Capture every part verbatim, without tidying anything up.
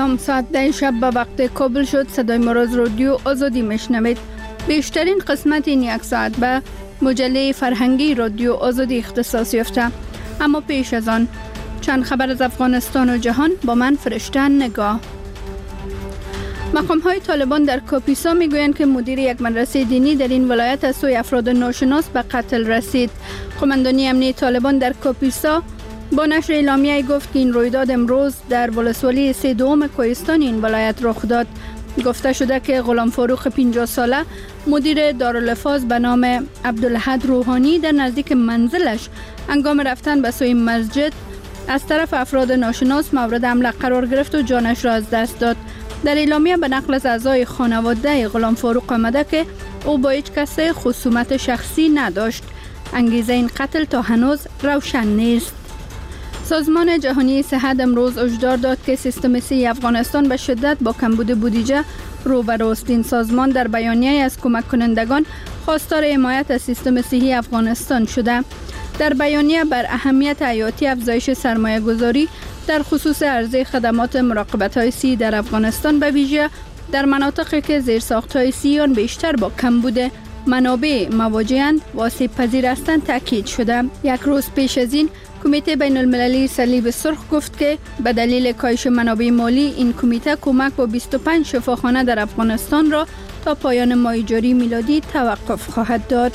سلام، ساعت ده شب به وقت کابل شد. صدای ما را از رادیو آزادی میشنوید. بیشترین قسمت این یک ساعت به مجله فرهنگی رادیو آزادی اختصاص یافته. اما پیش از آن چند خبر از افغانستان و جهان با من فرشته نگاه. مقام های طالبان در کاپیسا می گویند که مدیر یک مدرسه دینی در این ولایت از سوی افراد ناشناس به قتل رسید. قماندانی امنیتی طالبان در کاپیسا با نشر اعلامیه گفت که این رویداد امروز در ولسوالی سه دوم کوهستان این ولایت رخ داد. گفته شده که غلام فاروق پنجاه ساله مدیر دارالحفاظ به نام عبدالحد روحانی در نزدیک منزلش هنگام رفتن به سوی مسجد از طرف افراد ناشناس مورد حمله قرار گرفت و جانش را از دست داد. در اعلامیه به نقل از اعضای خانواده غلام فاروق آمده که او با هیچ کس خصومت شخصی نداشت. انگیزه این قتل تا هنوز روشن نیست. سازمان جهانی صحت امروز هشدار داد که سیستم صحی افغانستان به شدت با کمبود بودجه روبروست. این سازمان در بیانیه از کمک کنندگان خواستار حمایت از سیستم صحی افغانستان شده. در بیانیه بر اهمیت حیاتی افزایش سرمایه گذاری در خصوص عرضه خدمات مراقبت های صحی در افغانستان به ویژه در مناطقی که زیرساخت های صحی آن بیشتر با کمبود منابع مواجه‌اند و آسیب پذیر هستند تاکید شده. یک روز پیش از این کمیته بین المللی صلیب سرخ گفت که به دلیل کاهش منابع مالی این کمیته کمک با بیست و پنج شفاخانه در افغانستان را تا پایان ماه جاری میلادی توقف خواهد داد.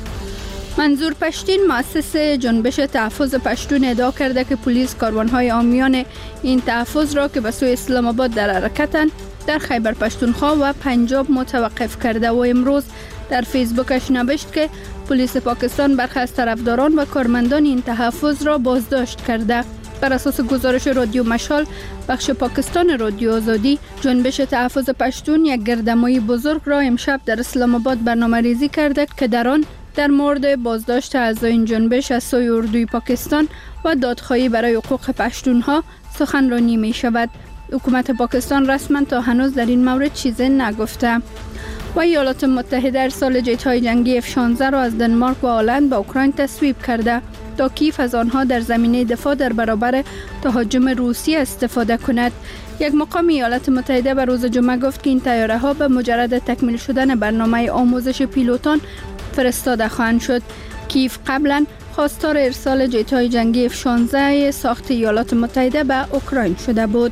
منظور پشتین مؤسس جنبش تحفظ پشتون ادعا کرده که پلیس کاروانهای عامیان این تحفظ را که به سوی اسلام آباد در حرکتند در خیبر پشتونخوا و پنجاب متوقف کرده و امروز در فیسبوکش نوشت که پلیس پاکستان برخی از طرفداران و کارمندان این تحفظ را بازداشت کرده. بر اساس گزارش رادیو مشال بخش پاکستان رادیو آزادی، جنبش تحفظ پشتون یک گردمایی بزرگ را امشب در اسلام آباد برنامه ریزی کرده که در آن در مورد بازداشت اعضای این جنبش از سوی اردوی پاکستان و دادخواهی برای حقوق پشتونها سخنرانی می شود. حکومت پاکستان رسما تا هنوز در این مورد چیزی نگفته. و ایالات متحده ارسال جت‌های جنگی اف شانزده را از دنمارک و هلند به اوکراین تصویب کرده تا کیف از آنها در زمینه دفاع در برابر تهاجم روسیه استفاده کند. یک مقام ایالات متحده به روز جمعه گفت که این طیاره ها به مجرد تکمیل شدن برنامه آموزش پیلوتان فرستاده خواهند شد. کیف قبلا خواستار ارسال جت‌های جنگی اف شانزده ساخت ایالات متحده به اوکراین شده بود.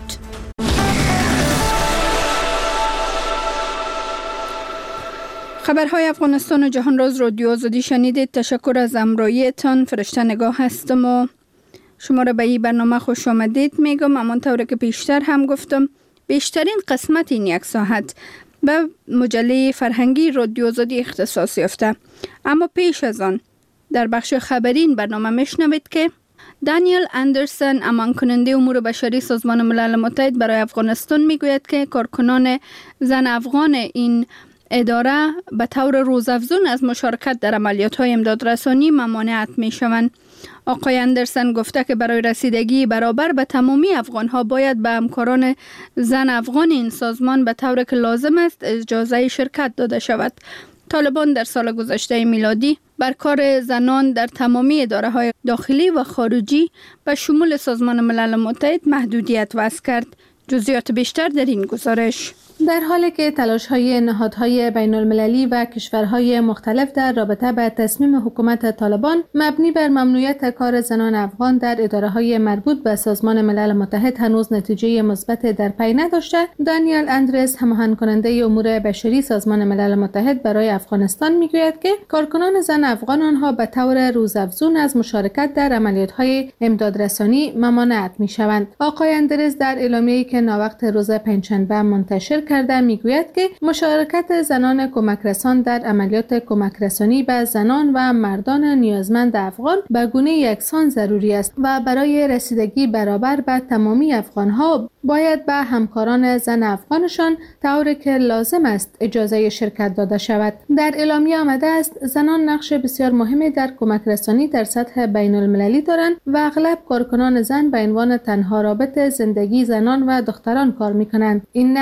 خبرهای افغانستان و جهان را از رادیو آزادی شنیدید. تشکر از همراهیتان. فرشته نگاه هستم و شما را به این برنامه خوش آمدید میگم. همانطور که پیشتر هم گفتم بیشترین قسمت این یک ساعت به مجله فرهنگی رادیو آزادی اختصاص یافته. اما پیش از آن در بخش خبری این برنامه میشنوید که دانیل اندرسن، امان کننده امور بشری سازمان ملل متحد برای افغانستان میگوید که کارکنان زن افغان این اداره به طور روزافزون از مشارکت در عملیات‌های امدادرسانی ممانعت می‌شوند. آقای اندرسن گفته که برای رسیدگی برابر به تمامی افغان‌ها باید به همکاران زن افغان این سازمان به طور که لازم است اجازه شرکت داده شود. طالبان در سال گذشته میلادی بر کار زنان در تمامی اداره‌های داخلی و خارجی به شمول سازمان ملل متحد محدودیت وضع کرد. جزئیات بیشتر در این گزارش. در حالی که تلاش‌های نهادهای بین‌المللی و کشورهای مختلف در رابطه با تصمیم حکومت طالبان مبنی بر ممنوعیت کار زنان افغان در اداره‌های مربوط به سازمان ملل متحد هنوز نتیجه مثبت در پی نداشته، دانیل اندرس، هماهنگ کننده امور بشری سازمان ملل متحد برای افغانستان میگوید که کارکنان زن افغان آنها به طور روزافزون از مشارکت در عملیات‌های امدادرسانی ممانعت می‌شوند. آقای اندرس در اعلامیه‌ای که ناوقت روز پنجشنبه منتشر کرده میگوید که مشارکت زنان کمک رسان در عملیات کمک رسانی به زنان و مردان نیازمند افغان به گونه یکسان ضروری است و برای رسیدگی برابر به تمامی افغانها باید به همکاران زن افغانشان طوری که لازم است اجازه شرکت داده شود. در اعلامیه آمده است زنان نقش بسیار مهمی در کمک رسانی در سطح بین المللی دارند و اغلب کارکنان زن به عنوان تنها رابط زندگی زنان و دختران کار میکنند. این نقش را هیچ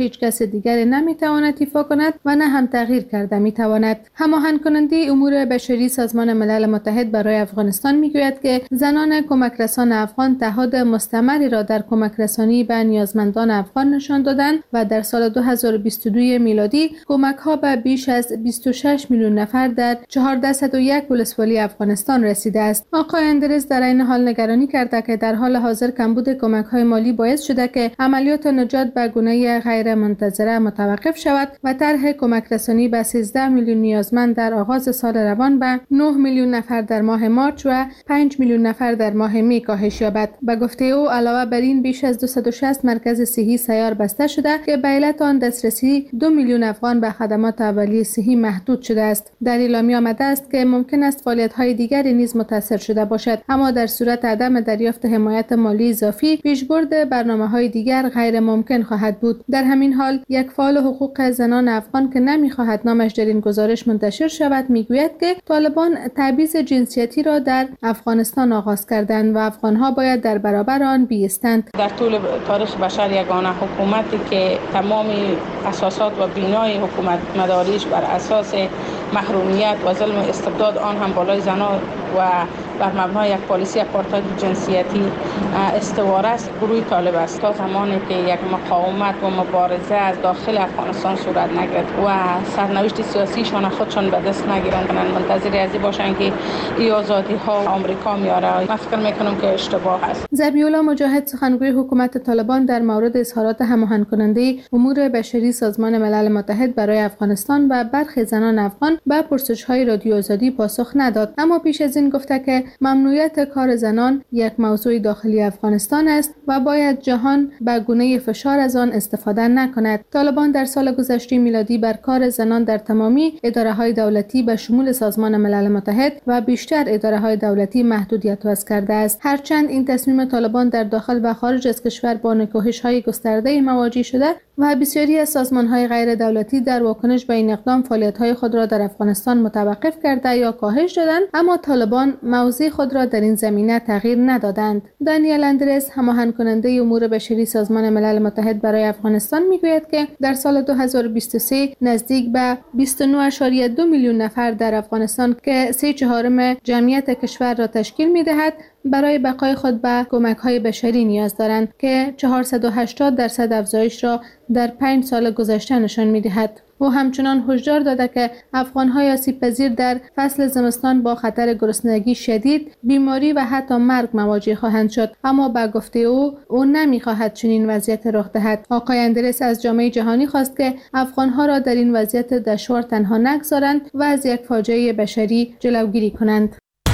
هیچ کس دیگری نمیتواند ایفا کند و نه هم تغییر کرده میتواند. هماهنگ کننده امور بشری سازمان ملل متحد برای افغانستان میگوید که زنان کمک رسان افغان تعهد مستمری را در کمک رسانی به نیازمندان افغان نشان دادند و در سال دو هزار و بیست و دو میلادی کمک ها به بیش از بیست و شش میلیون نفر در چهارصد و یک ولسوالی افغانستان رسیده است. آقای اندرس در این حال نگرانی کرده که در حال حاضر کمبود کمک های مالی باعث شده که عملیات نجات به گونه غیر منتظره متوقف شود و طرح کمک رسانی به سیزده میلیون نیازمند در آغاز سال روان به نه میلیون نفر در ماه مارچ و پنج میلیون نفر در ماه می کاهش یابد. به گفته او علاوه بر این بیش از دویست و شصت مرکز صحی سیار بسته شده که به علت آن دسترسی دو میلیون افغان به خدمات اولیه صحی محدود شده است. در اعلامیه آمده است که ممکن است فعالیت‌های دیگری نیز متاثر شده باشد، اما در صورت عدم دریافت حمایت مالی اضافی پیشبرد برنامه‌های دیگر غیر ممکن خواهد بود. در همین حال یک فعال حقوق زنان افغان که نمی‌خواهد نامش در این گزارش منتشر شود میگوید که طالبان تبعیض جنسیتی را در افغانستان آغاز کردند و افغان‌ها باید در برابر آن بایستند. در طول تاریخ بشر یگانه حکومتی که تمام اساسات و بنای حکومت مداریش بر اساس محرومیت و ظلم و استبداد آن هم بالای زنان و بر مبنای یک پالیسی آپارتاید جنسیتی استوار است، گروه طالب است. تا زمانی که یک مقاومت و مبارزه از داخل افغانستان صورت نگیرد و سرنوشت سیاسیشان خودشان به دست نگیرند، منتظر ازی باشند که این آزادی ها آمریکا میاره. من فکر میکنم که اشتباه است. ذبیح الله مجاهد سخنگوی حکومت طالبان در مورد اظهارات هماهنگ کننده امور بشری سازمان ملل متحد برای افغانستان و برخی زنان افغان به پرسش‌های رادیو آزادی پاسخ نداد، اما پیش از این گفته که ممنوعیت کار زنان یک موضوع داخلی افغانستان است و باید جهان به گونه فشار از آن استفاده نکند. طالبان در سال گذشته میلادی بر کار زنان در تمامی اداره‌های دولتی به شمول سازمان ملل متحد و بیشتر اداره‌های دولتی محدودیت وضع کرده است. هرچند این تصمیم طالبان در داخل و خارج از کشور با نکوهش‌های گسترده مواجه شده و بسیاری از سازمان‌های غیر دولتی در واکنش به این اقدام فعالیت‌های خود را در افغانستان متوقف کرده یا کاهش دادند، اما طالبان موضع خود را در این زمینه تغییر ندادند. دانیل اندرس هماهنگ کننده امور بشری سازمان ملل متحد برای افغانستان میگوید که در سال دو هزار و بیست و سه نزدیک به بیست و نه ممیز دو میلیون نفر در افغانستان که سه چهارم جمعیت کشور را تشکیل می‌دهد برای بقای خود به کمک‌های بشری نیاز دارند که چهارصد و هشتاد درصد افزایش را در پنج سال گذشته نشان می‌دهد. او همچنان هشدار داده که افغان‌های آسیب‌پذیر در فصل زمستان با خطر گرسنگی شدید، بیماری و حتی مرگ مواجه خواهند شد، اما با گفته او او نمی‌خواهد چنین وضعیت رخ دهد. آقای اندرس از جامعه جهانی خواست که افغان‌ها را در این وضعیت دشوار تنها نگذارند و از یک فاجعه بشری جلوگیری کنند.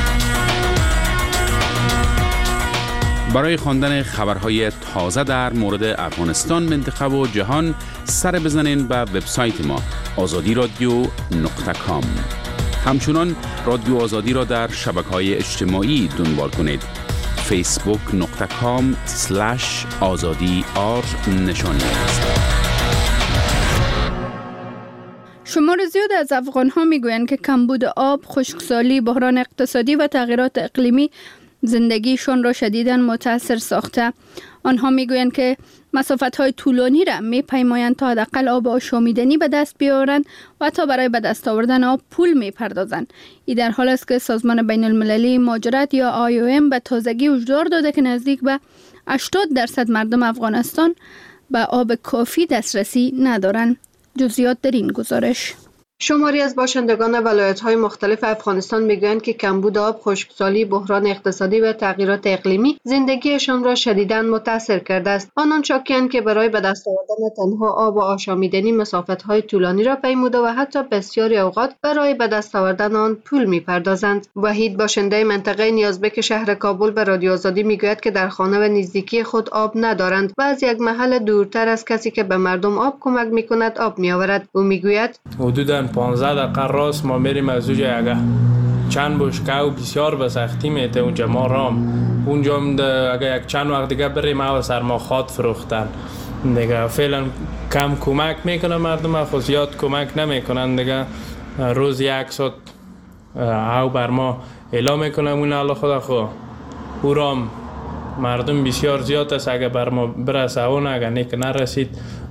برای خواندن خبرهای تازه در مورد افغانستان، منطقه و جهان سر بزنین به وبسایت ما آزادی رادیو نقطه کام. همچنان رادیو آزادی را در شبکه‌های اجتماعی دنبال کنید. فیسبوک نقطه کام سلش آزادی آر نشانی است. شمار زیاد از افغان‌ها میگویند که کمبود آب، خشکسالی، بحران اقتصادی و تغییرات اقلیمی زندگیشان را شدیداً متاثر ساخته. آنها میگویند که مسافت‌های طولانی را میپیمایند تا حداقل آب آشامیدنی به دست بیاورند و تا برای به دست آوردن آب پول میپردازند. این در حال است که سازمان بین المللی مهاجرت یا آی او ام به تازگی هشدار داده که نزدیک به هشتاد درصد مردم افغانستان به آب کافی دسترسی ندارند. جزئیات در این گزارش. شماری از باشندگان ولایت‌های مختلف افغانستان میگویند که کمبود آب، خشکسالی، بحران اقتصادی و تغییرات اقلیمی زندگیشان را شدیداً متاثر کرده است. آنان شاکی‌اند که برای به دست آوردن تنها آب و آشامیدنی مسافت‌های طولانی را پیموده و حتی بسیاری اوقات برای به دست آوردن آن پول می‌پردازند. وحید باشنده منطقه نیازبک شهر کابل به رادیو آزادی میگوید که در خانه و نزدیکی خود آب ندارند و از یک محل دورتر از کسی که به مردم آب کمک می‌کند آب می‌آورد. او میگوید حدوداً پانزده دقیقه راست ما میریم از اونجا اگه چند بشکه و بسیار به سختی میته اونجا ما رام اونجا اگه یک چند وقت دیگه بریم او سر ما خاط فروختن دیگه. فعلا کم کمک میکنه مردم، خود زیاد کمک نمیکنن دیگه. روز یک ساعت او بر ما اعلام میکنه اون الله خدا خو او رام مردم بسیار زیاد است، اگه بر ما برسه اون اگه نیک نرسید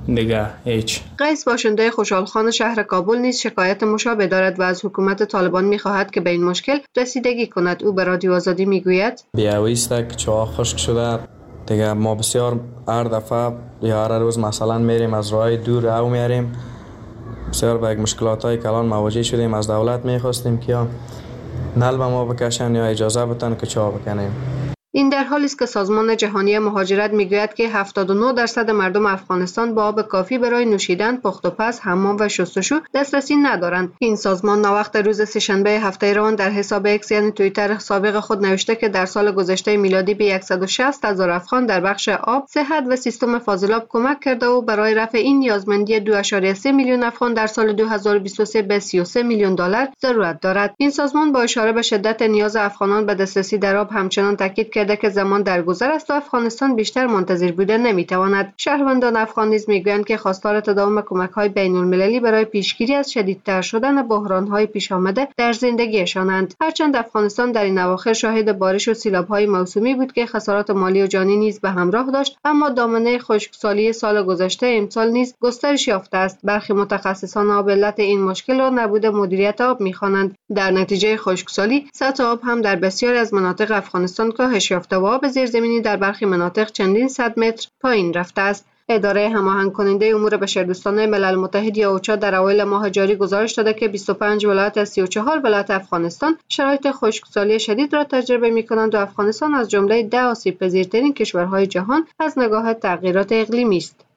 دیگه هیچ. قیس باشنده خوشحالخان شهر کابل نیز شکایت مشابه دارد و از حکومت طالبان می‌خواهد که به این مشکل رسیدگی کند. او به رادیو آزادی میگوید بیاویست که چاه خشک شده دیگه، ما بسیار هر دفعه یا هر روز مثلا میریم از راه دور او میاریم، بسیار به مشکلات‌های کلان مواجه شدیم. از دولت می‌خواستیم که یا نل به ما بکشن یا اجازه بدن که چاه بکنیم. این در حالی است که سازمان جهانی مهاجرت میگوید که هفتاد و نه درصد مردم افغانستان با آب کافی برای نوشیدن، پخت و پز، حمام و شستشو دسترسی ندارند. این سازمان ناوقت روز سه‌شنبه هفته روان در حساب ایکس یعنی توییتر سابق خود نوشته که در سال گذشته میلادی به صد و شصت هزار افغان در بخش آب، صحت و سیستم فاضلاب کمک کرده و برای رفع این نیازمندی دو ممیز سه میلیون افغان در سال دو هزار و بیست و سه به سی و سه میلیون دلار ضرورت دارد. این سازمان با اشاره به شدت نیاز افغانان به دسترسی در آب همچنان تاکید کرده که زمان درگذر است و افغانستان بیشتر منتظر بوده نمیتواند. شهروندان افغان نیز میگویند که خواستار تداوم کمک‌های بین‌المللی برای پیشگیری از شدیدتر شدن بحران‌های پیش آمده در زندگیشانند. هرچند افغانستان در این اواخر شاهد بارش و سیلاب‌های موسومی بود که خسارات مالی و جانی نیز به همراه داشت، اما دامنه خشکسالی سال گذشته امسال نیز گسترش یافته است. برخی متخصصان آب علت این مشکل را نبود مدیریت آب می‌خوانند. در نتیجه خشکسالی سطح آب هم در بسیاری از مناطق افغانستان کاهش یافته و آب زیرزمینی در برخی مناطق چندین صد متر پایین رفته است. اداره هماهنگ کننده امور بشردوستانه ملل متحد یا اوچا در اوایل ماه جاری گزارش داده که بیست و پنج ولایت از سی و چهار ولایت افغانستان شرایط خشکسالی شدید را تجربه می‌کنند و افغانستان از جمله ده آسیب‌پذیرترین کشورهای جهان از نگاه تغییرات اقلیمی است.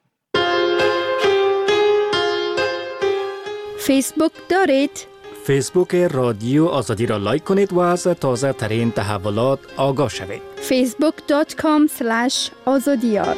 فیسبوک دارید؟ فیسبوک رادیو آزادی را لایک کنید و از تازه ترین تحولات آگاه شوید. فیسبوک دات کام اسلش آزادیار.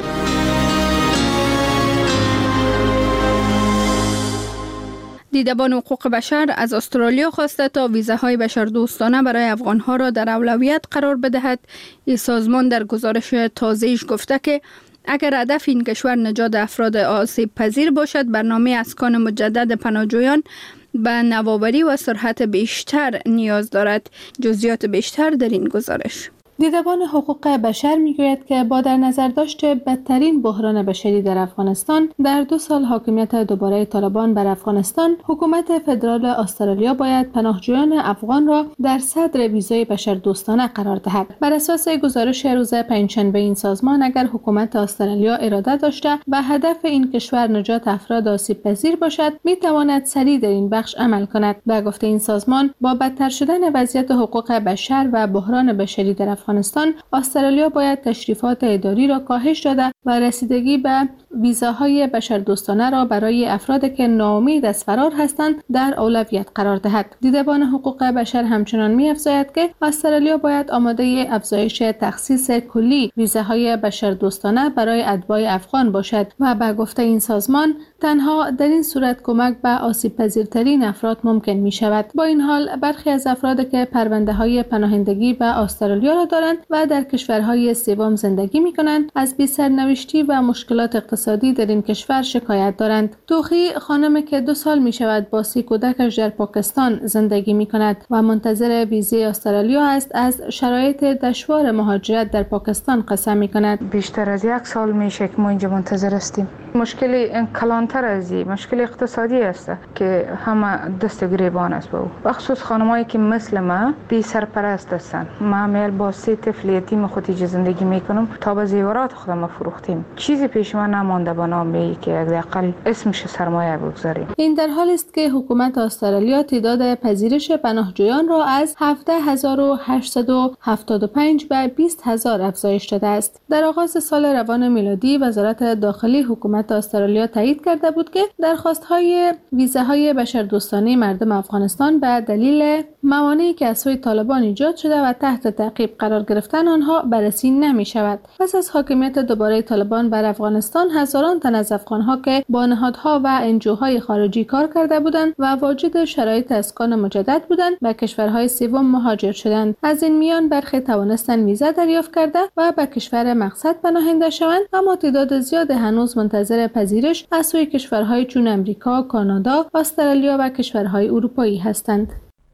دیدبان حقوق بشر از استرالیا خواسته تا ویزاهای بشردوستانه برای افغانها را در اولویت قرار بدهد. این سازمان در گزارش تازه‌ایش گفته که اگر هدف این کشور نجات افراد آسیب پذیر باشد، برنامه اسکان مجدد پناهجویان به نوآوری و سرعت بیشتر نیاز دارد. جزئیات بیشتر در این گزارش. دیدبان حقوق بشر میگوید که با در نظر داشت بدترین بحران بشری در افغانستان، در دو سال حاکمیت دوباره طالبان بر افغانستان، حکومت فدرال استرالیا باید پناهجویان افغان را در صدر ویزای بشردوستانه قرار دهد. بر اساس گزارش روز پنجشنبه این سازمان، اگر حکومت استرالیا اراده داشته و هدف این کشور نجات افراد آسیب پذیر باشد، می تواند سریع در این بخش عمل کند. به گفته این سازمان، با بدتر شدن وضعیت حقوق بشر و بحران بشری در افغانستان، استرالیا باید تشریفات اداری را کاهش داده و رسیدگی به ویزاهای بشردوستانه را برای افرادی که ناامید از فرار هستند در اولویت قرار دهد. دیدبان حقوق بشر همچنان می‌افزاید که استرالیا باید آماده افزایش تخصیص کلی ویزاهای بشردوستانه برای اتباع افغان باشد و به گفته این سازمان، تنها در این صورت کمک به آسیب پذیرترین افراد ممکن می شود. با این حال، برخی از افرادی که پرونده های پناهندگی به استرالیا را دارند و در کشورهای سوم زندگی می کنند، از بی سرنوشتی و مشکلات اقتصادی در این کشور شکایت دارند. توخی خانمی که دو سال می شود با سی کودکش در پاکستان زندگی می کند و منتظر ویزای استرالیا است، از شرایط دشوار مهاجرت در پاکستان قصه می کند. بیشتر از یک سال میشه که ما اینجا منتظر هستیم. مشکلی کلانتر از این مشکل اقتصادی است که همه دست گریبان است. با بخصوص خانمایی که مثل ما بی سرپرست هستند. ما میل با سه طفل یتیم خودی زندگی میکنم، تا به زیورات خودم فروختیم. چیزی پیش ما نمانده به نام که حداقل اسمش سرمایه بگذاریم. این در حالی است که حکومت استرالیا تعداد پذیرش پناهجویان را از هفده هزار و هشتصد و هفتاد و پنج به بیست هزار افزایش داده است. در آغاز سال روان میلادی، وزارت داخلی حکومت استرالیا تایید کرده بود که درخواست‌های ویزاهای بشردوستانه مردم افغانستان به دلیل موانعی که از سوی طالبان ایجاد شده و تحت تعقیب قرار گرفتن آنها بررسی نمی شود. پس از حاکمیت دوباره طالبان بر افغانستان، هزاران تن از افغانها که با نهادها و انجوهای خارجی کار کرده بودند و واجد شرایط اسکان مجدد بودند، به کشورهای سوم مهاجر شدند. از این میان برخی توانستند ویزا دریافت کرده و به کشور مقصد پناهنده شوند، اما تعداد زیاد هنوز منتظر پذیرش از سوی کشورهای چون امریکا، کانادا، استرالیا و کشورهای اروپایی هستند.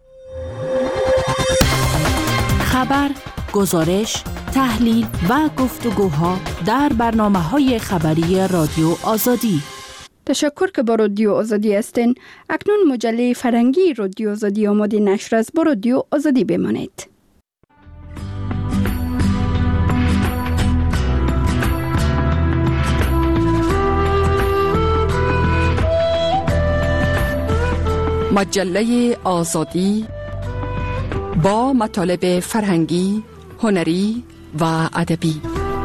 خبر، گزارش، تحلیل و گفتگوها در برنامه‌های خبری رادیو آزادی. تشکر که با رادیو آزادی هستین. اکنون مجله فرهنگی رادیو آزادی آماده نشر است. با رادیو آزادی بمانید. مجله آزادی با مطالب فرهنگی، هنری و ادبی.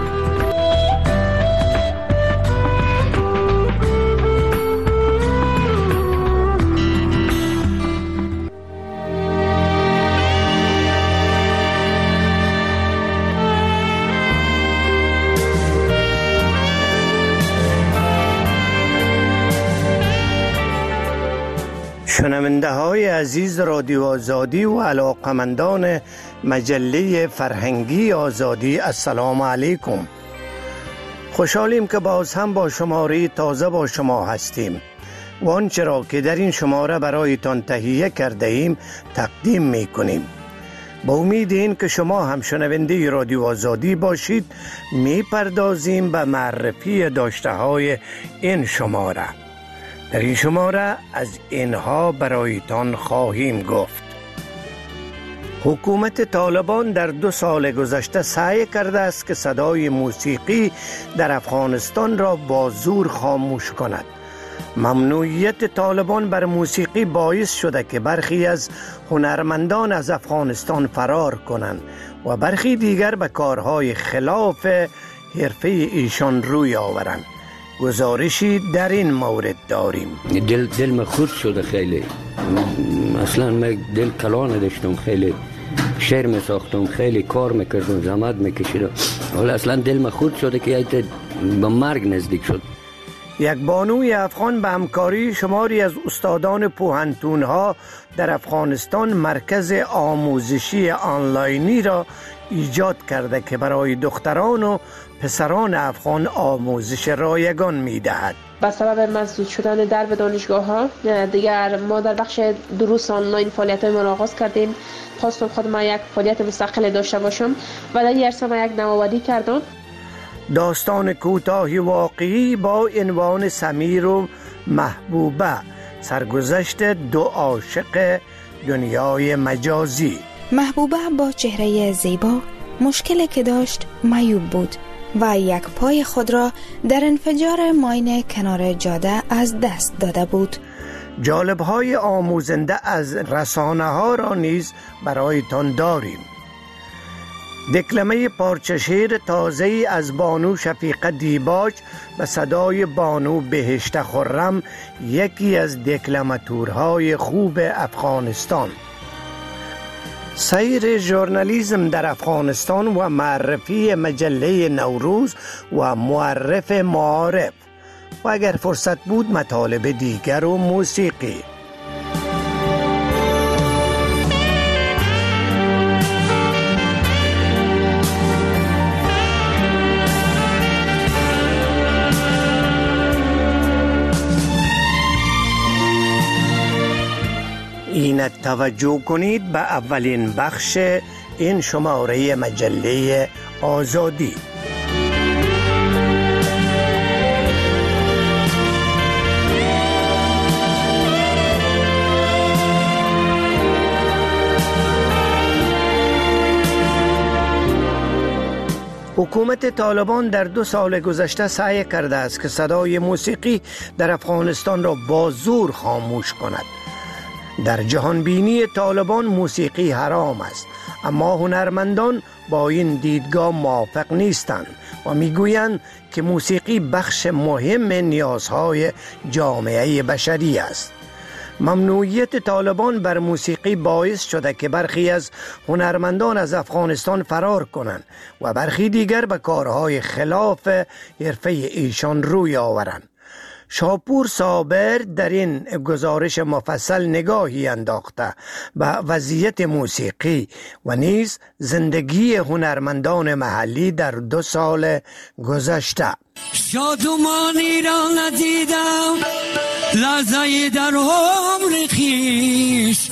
شنونده های عزیز رادیو آزادی و علاقمندان مجله فرهنگی آزادی، السلام علیکم. خوشحالیم که باز هم با شماره تازه با شما هستیم و آنچه را که در این شماره برایتان تهیه کرده ایم تقدیم می کنیم. با امید این که شما هم شنونده رادیو آزادی باشید، می پردازیم به معرفی داشته های این شماره. در این شماره از اینها برایتان خواهیم گفت. حکومت طالبان در دو سال گذشته سعی کرده است که صدای موسیقی در افغانستان را با زور خاموش کند. ممنوعیت طالبان بر موسیقی باعث شده که برخی از هنرمندان از افغانستان فرار کنند و برخی دیگر به کارهای خلاف حرفه ایشان روی آورند. گزارشی در این مورد داریم. دل دل من خورد شده خیلی. اصلا من دل کلا نداشتم، خیلی شعر می ساختم، خیلی کار میکردم، زحمت میکشیدم، حالا اصلا دل من خورد شده که به مرگ نزدیک شد. یک بانوی افغان به همکاری شماری از استادان پوهنتون‌ها در افغانستان مرکز آموزشی آنلاینی را ایجاد کرده که برای دختران و پسران افغان آموزش رایگان می‌دهد. با سبب مسدود شدن درب دانشگاه‌ها دیگر ما در بخش دروس آنلاین فعالیت‌های ما را آغاز کردیم. خواستم خودم یک فعالیت مستقل داشته باشم و در این عرصه ما یک نوآوری کردم. داستان کوتاهی واقعی با عنوان سمیر و محبوبه، سرگذشت دو عاشق دنیای مجازی. محبوبه با چهره زیبا مشکلی که داشت معیوب بود و یک پای خود را در انفجار ماین کنار جاده از دست داده بود. جالب‌های آموزنده از رسانه ها را نیز برایتان داریم. دکلمه پارچه شعر تازه‌ای از بانو شفیقه دیباج به صدای بانو بهشت خرم، یکی از دکلماتورهای خوب افغانستان. سیر ژورنالیسم در افغانستان و معرفی مجله نوروز و معرف معارف و اگر فرصت بود مطالب دیگر و موسیقی. اینک توجه کنید به اولین بخش این شماره مجله آزادی. حکومت طالبان در دو سال گذشته سعی کرده است که صدای موسیقی در افغانستان را با زور خاموش کند. در جهان بینی طالبان موسیقی حرام است، اما هنرمندان با این دیدگاه موافق نیستند و میگویند که موسیقی بخش مهم نیازهای جامعه بشری است. ممنوعیت طالبان بر موسیقی باعث شده که برخی از هنرمندان از افغانستان فرار کنند و برخی دیگر به کارهای خلاف حرفه ایشان روی آورند. شاپور صابر در این گزارش مفصل نگاهی انداخته به وضعیت موسیقی و نیز زندگی هنرمندان محلی در دو سال گذشته. شادمانی را ندیدم لحظه در عمر خویش،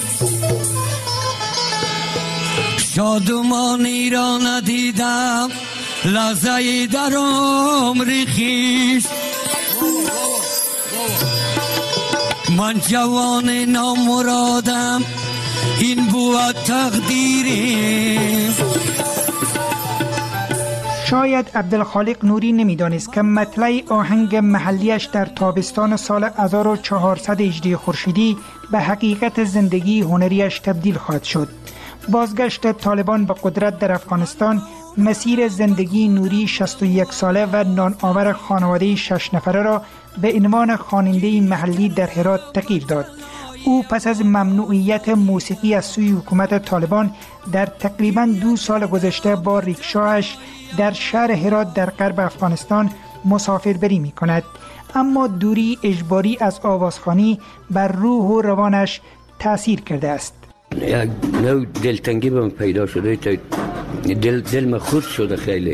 شادمانی را ندیدم لحظه در عمر خویش. من جوان نامرادم این بود تقدیریم. شاید عبدالخالق نوری نمیدانست که مطلع آهنگ محلیش در تابستان سال هزار و چهارصد هجری خورشیدی به حقیقت زندگی هنریش تبدیل خواهد شد. بازگشت طالبان به قدرت در افغانستان مسیر زندگی نوری شصت و یک ساله و نانآور خانواده شش نفره را به عنوان خواننده محلی در هرات تغییر داد. او پس از ممنوعیت موسیقی از سوی حکومت طالبان در تقریباً دو سال گذشته با ریکشاش در شهر هرات در غرب افغانستان مسافربری می کند. اما دوری اجباری از آوازخوانی بر روح و روانش تأثیر کرده است. یک نوع دلتنگی به من پیدا شده، دل دل من خورد شده خیلی.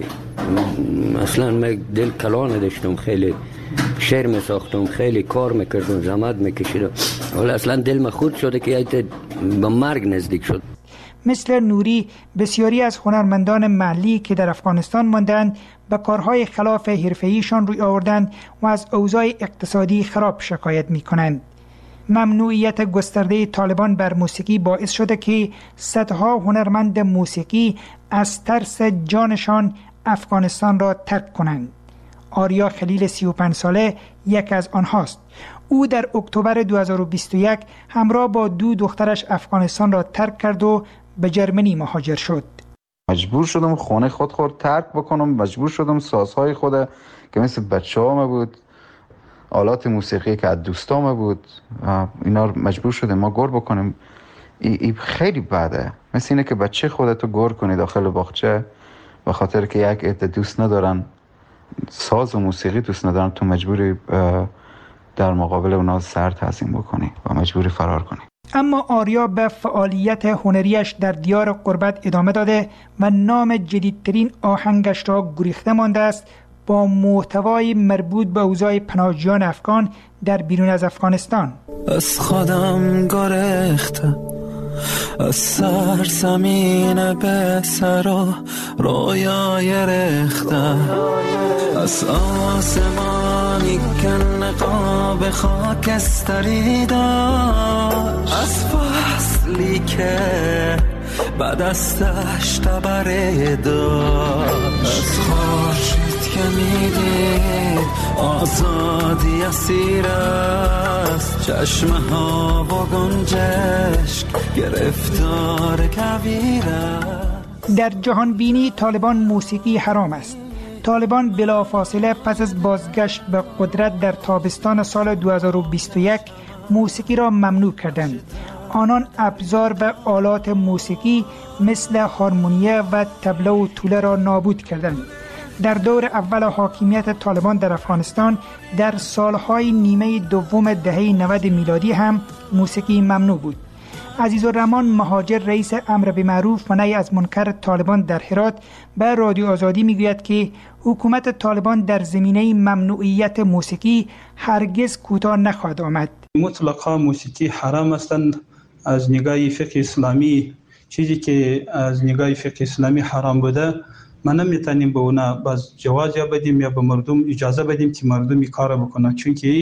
اصلا من دل کلان داشتم، خیلی شعر می ساختم، خیلی کار میکردم، زحمت میکشیدم، ولی اصلا دل من خورد شده که به مرگ نزدیک شد. مثل نوری بسیاری از هنرمندان محلی که در افغانستان ماندند به کارهای خلاف حرفه‌ایشان روی آوردند و از اوضاع اقتصادی خراب شکایت میکنند. ممنوعیت گسترده طالبان بر موسیقی باعث شده که صدها هنرمند موسیقی از ترس جانشان افغانستان را ترک کنند. آریا خلیل سی و پنج ساله یک از آنهاست. او در اکتبر دو هزار و بیست و یک همراه با دو دخترش افغانستان را ترک کرد و به جرمنی مهاجر شد. مجبور شدم خانه خود خود ترک بکنم، مجبور شدم سازهای خود که مثل بچه ها بود، آلات موسیقی که از دوستام بود، اینا مجبور شدم ما گور بکنیم. ای, ای خیلی بده، مثل اینه که بچه خودتو گور کنی داخل باغچه به خاطر که یک عده دوست ندارن، ساز و موسیقی دوست ندارن، تو مجبوری در مقابل اونا سر تعظیم بکنی و مجبوری فرار کنی. اما آریا به فعالیت هنریش در دیار غربت ادامه داده و نام جدیدترین آهنگش را گریخته مانده است با محتوای مربوط به اوضاع پناهجویان افغان در بیرون از افغانستان. از خودم گریختم، از سر زمین به سر رویای رختم، از آسمانی که نقاب خاکستری داشت، از فصلی که بعد از دشت تبره داشت، از خورشید که میدید آزادی اسیر است، چشمه ها و گنجشک گرفتار کویر است. در جهان بینی طالبان موسیقی حرام است. طالبان بلافاصله پس از بازگشت به قدرت در تابستان سال دو هزار و بیست و یک موسیقی را ممنوع کردند. آنان ابزار و آلات موسیقی مثل هارمونیه و طبله و توله را نابود کردند. در دور اول حاکمیت طالبان در افغانستان در سالهای نیمه دوم دهه نود میلادی هم موسیقی ممنوع بود. عزیزالرحمن مهاجر رئیس امر بالمعروف و نهی از منکر طالبان در هرات به رادیو آزادی میگوید که حکومت طالبان در زمینه ممنوعیت موسیقی هرگز کوتاه نخواهد آمد. مطلقا موسیقی حرام هستند از نگاه فقه اسلامی. چیزی که از نگاه فقه اسلامی حرام بوده ما نمیتونیم به اونا باز جواز یا بدیم یا به مردم اجازه بدیم که مردم این کار بکنن، چون که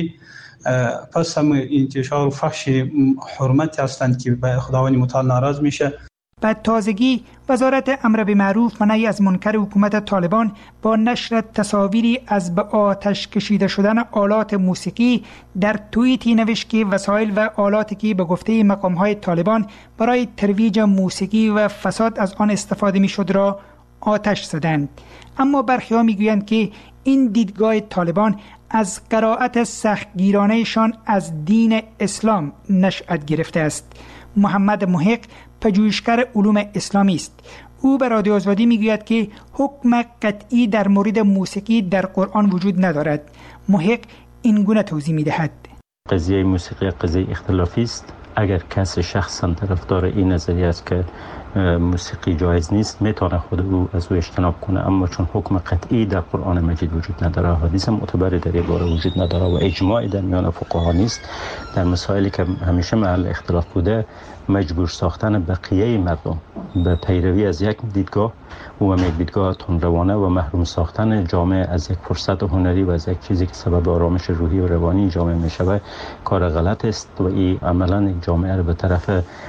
پس هم انتشار و فحش حرمت هستند که به خداوند متعال ناراض میشه. بعد تازگی وزارت امر بالمعروف و نهی از منکر حکومت طالبان با نشر تصاویری از به آتش کشیده شدن آلات موسیقی در توییتی نوشت که وسایل و آلاتی که به گفته مقام‌های طالبان برای ترویج موسیقی و فساد از آن استفاده میشد را آتش زدند. اما برخی‌ها میگویند که این دیدگاه طالبان از قرائت سختگیرانهشان از دین اسلام نشأت گرفته است. محمد محق پژوهشگر علوم اسلامی است. او به رادیو آزادی میگوید که حکم قطعی در مورد موسیقی در قرآن وجود ندارد. محق این گونه توضیح میدهد: قضیه موسیقی قضیه اختلافی است. اگر کسی شخصا طرفدار این نظریه است که موسیقی جایز نیست، میتونه خود او از او اجتناب کنه، اما چون حکم قطعی در قرآن مجید وجود نداره، حدیث معتبری در این باره وجود نداره و اجماعی در میان فقها نیست، در مسائلی که همیشه محل اختلاف بوده مجبور ساختن بقیه مردم به پیروی از یک دیدگاه و هم یک دیدگاه تندروانه و محروم ساختن جامعه از یک فرصت هنری و از یک چیزی که سبب آرامش روحی و روانی جامعه می شود کار غلط است و این عملا جامعه رو به طرف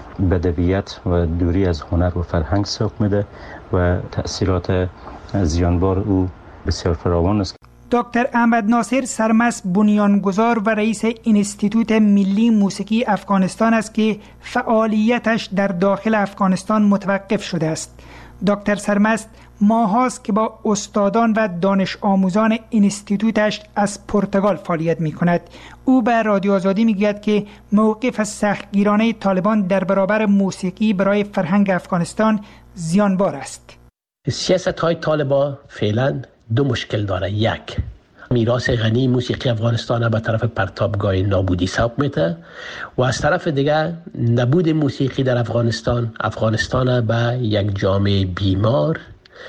بدویت و دوری از هنر و فرهنگ سوق میده و تأثیرات زیانبار او بسیار فراوان است. دکتر احمد ناصر سرمست بنیانگذار و رئیس انستیتوت ملی موسیقی افغانستان است که فعالیتش در داخل افغانستان متوقف شده است. دکتر سرمست ماهاست که با استادان و دانش آموزان انستیتوتش از پرتغال فعالیت می کند. او به رادیو آزادی می گوید که موقف سختگیرانه طالبان در برابر موسیقی برای فرهنگ افغانستان زیانبار است. سیاست های طالبان فعلا دو مشکل داره. یک، میراث غنی موسیقی افغانستان به طرف پرتابگاه نابودی سوق میده و از طرف دیگر نبود موسیقی در افغانستان افغانستان به یک جامعه بیمار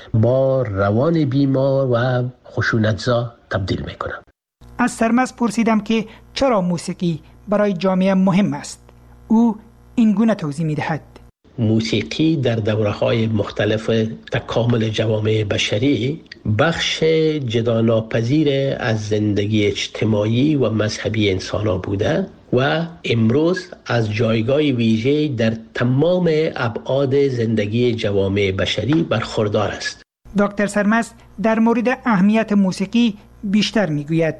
با روان بیمار و خشونتزا تبدیل میکنه. از سرمست پرسیدم که چرا موسیقی برای جامعه مهم است. او این گونه توضیح میدهد: موسیقی در دوره‌های مختلف تکامل جوامع بشری بخش جداناپذیر از زندگی اجتماعی و مذهبی انسان‌ها بوده و امروز از جایگاه ویژه در تمام ابعاد زندگی جوامع بشری برخوردار است. دکتر سرمست در مورد اهمیت موسیقی بیشتر میگوید: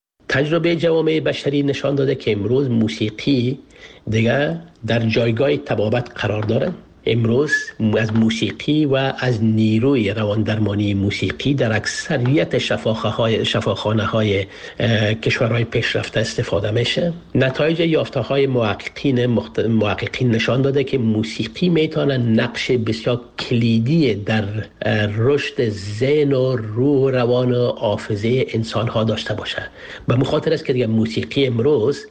تجربه جوامع بشری نشان داده که امروز موسیقی دیگر در جایگاه طبابت قرار دارد. امروز از موسیقی و از نیروی رواندرمانی موسیقی در اکثریت شفاخانه شفاخانه های کشورهای پیشرفته استفاده میشه. نتایج یافته های محققین مخت... محققین نشان داده که موسیقی میتونه نقش بسیار کلیدی در رشد ذهن و روح و روان و حافظه انسان ها داشته باشه. به مخاطر است که دیگه موسیقی امروز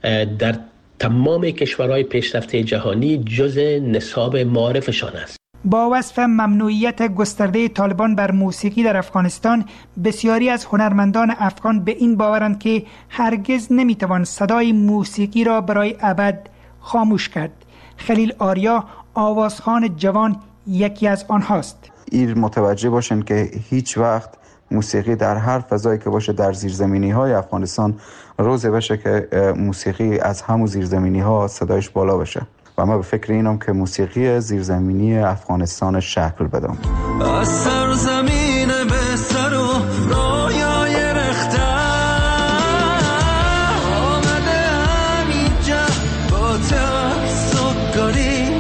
در تمام کشورهای پیشرفته جهانی جز نصاب معارفشان است. با وصف ممنوعیت گسترده طالبان بر موسیقی در افغانستان، بسیاری از هنرمندان افغان به این باورند که هرگز نمیتوان صدای موسیقی را برای ابد خاموش کرد. خلیل آریا، آوازخوان جوان، یکی از آنهاست. این متوجه باشن که هیچ وقت موسیقی در هر فضایی که باشه در زیرزمینی های افغانستان روزه بشه که موسیقی از همون زیرزمینی ها صدایش بالا بشه و من به فکر اینم که موسیقی زیرزمینی افغانستان شکل بدم. از سرزمین به سر و رایای رخته آمده همینجا با تفسکاری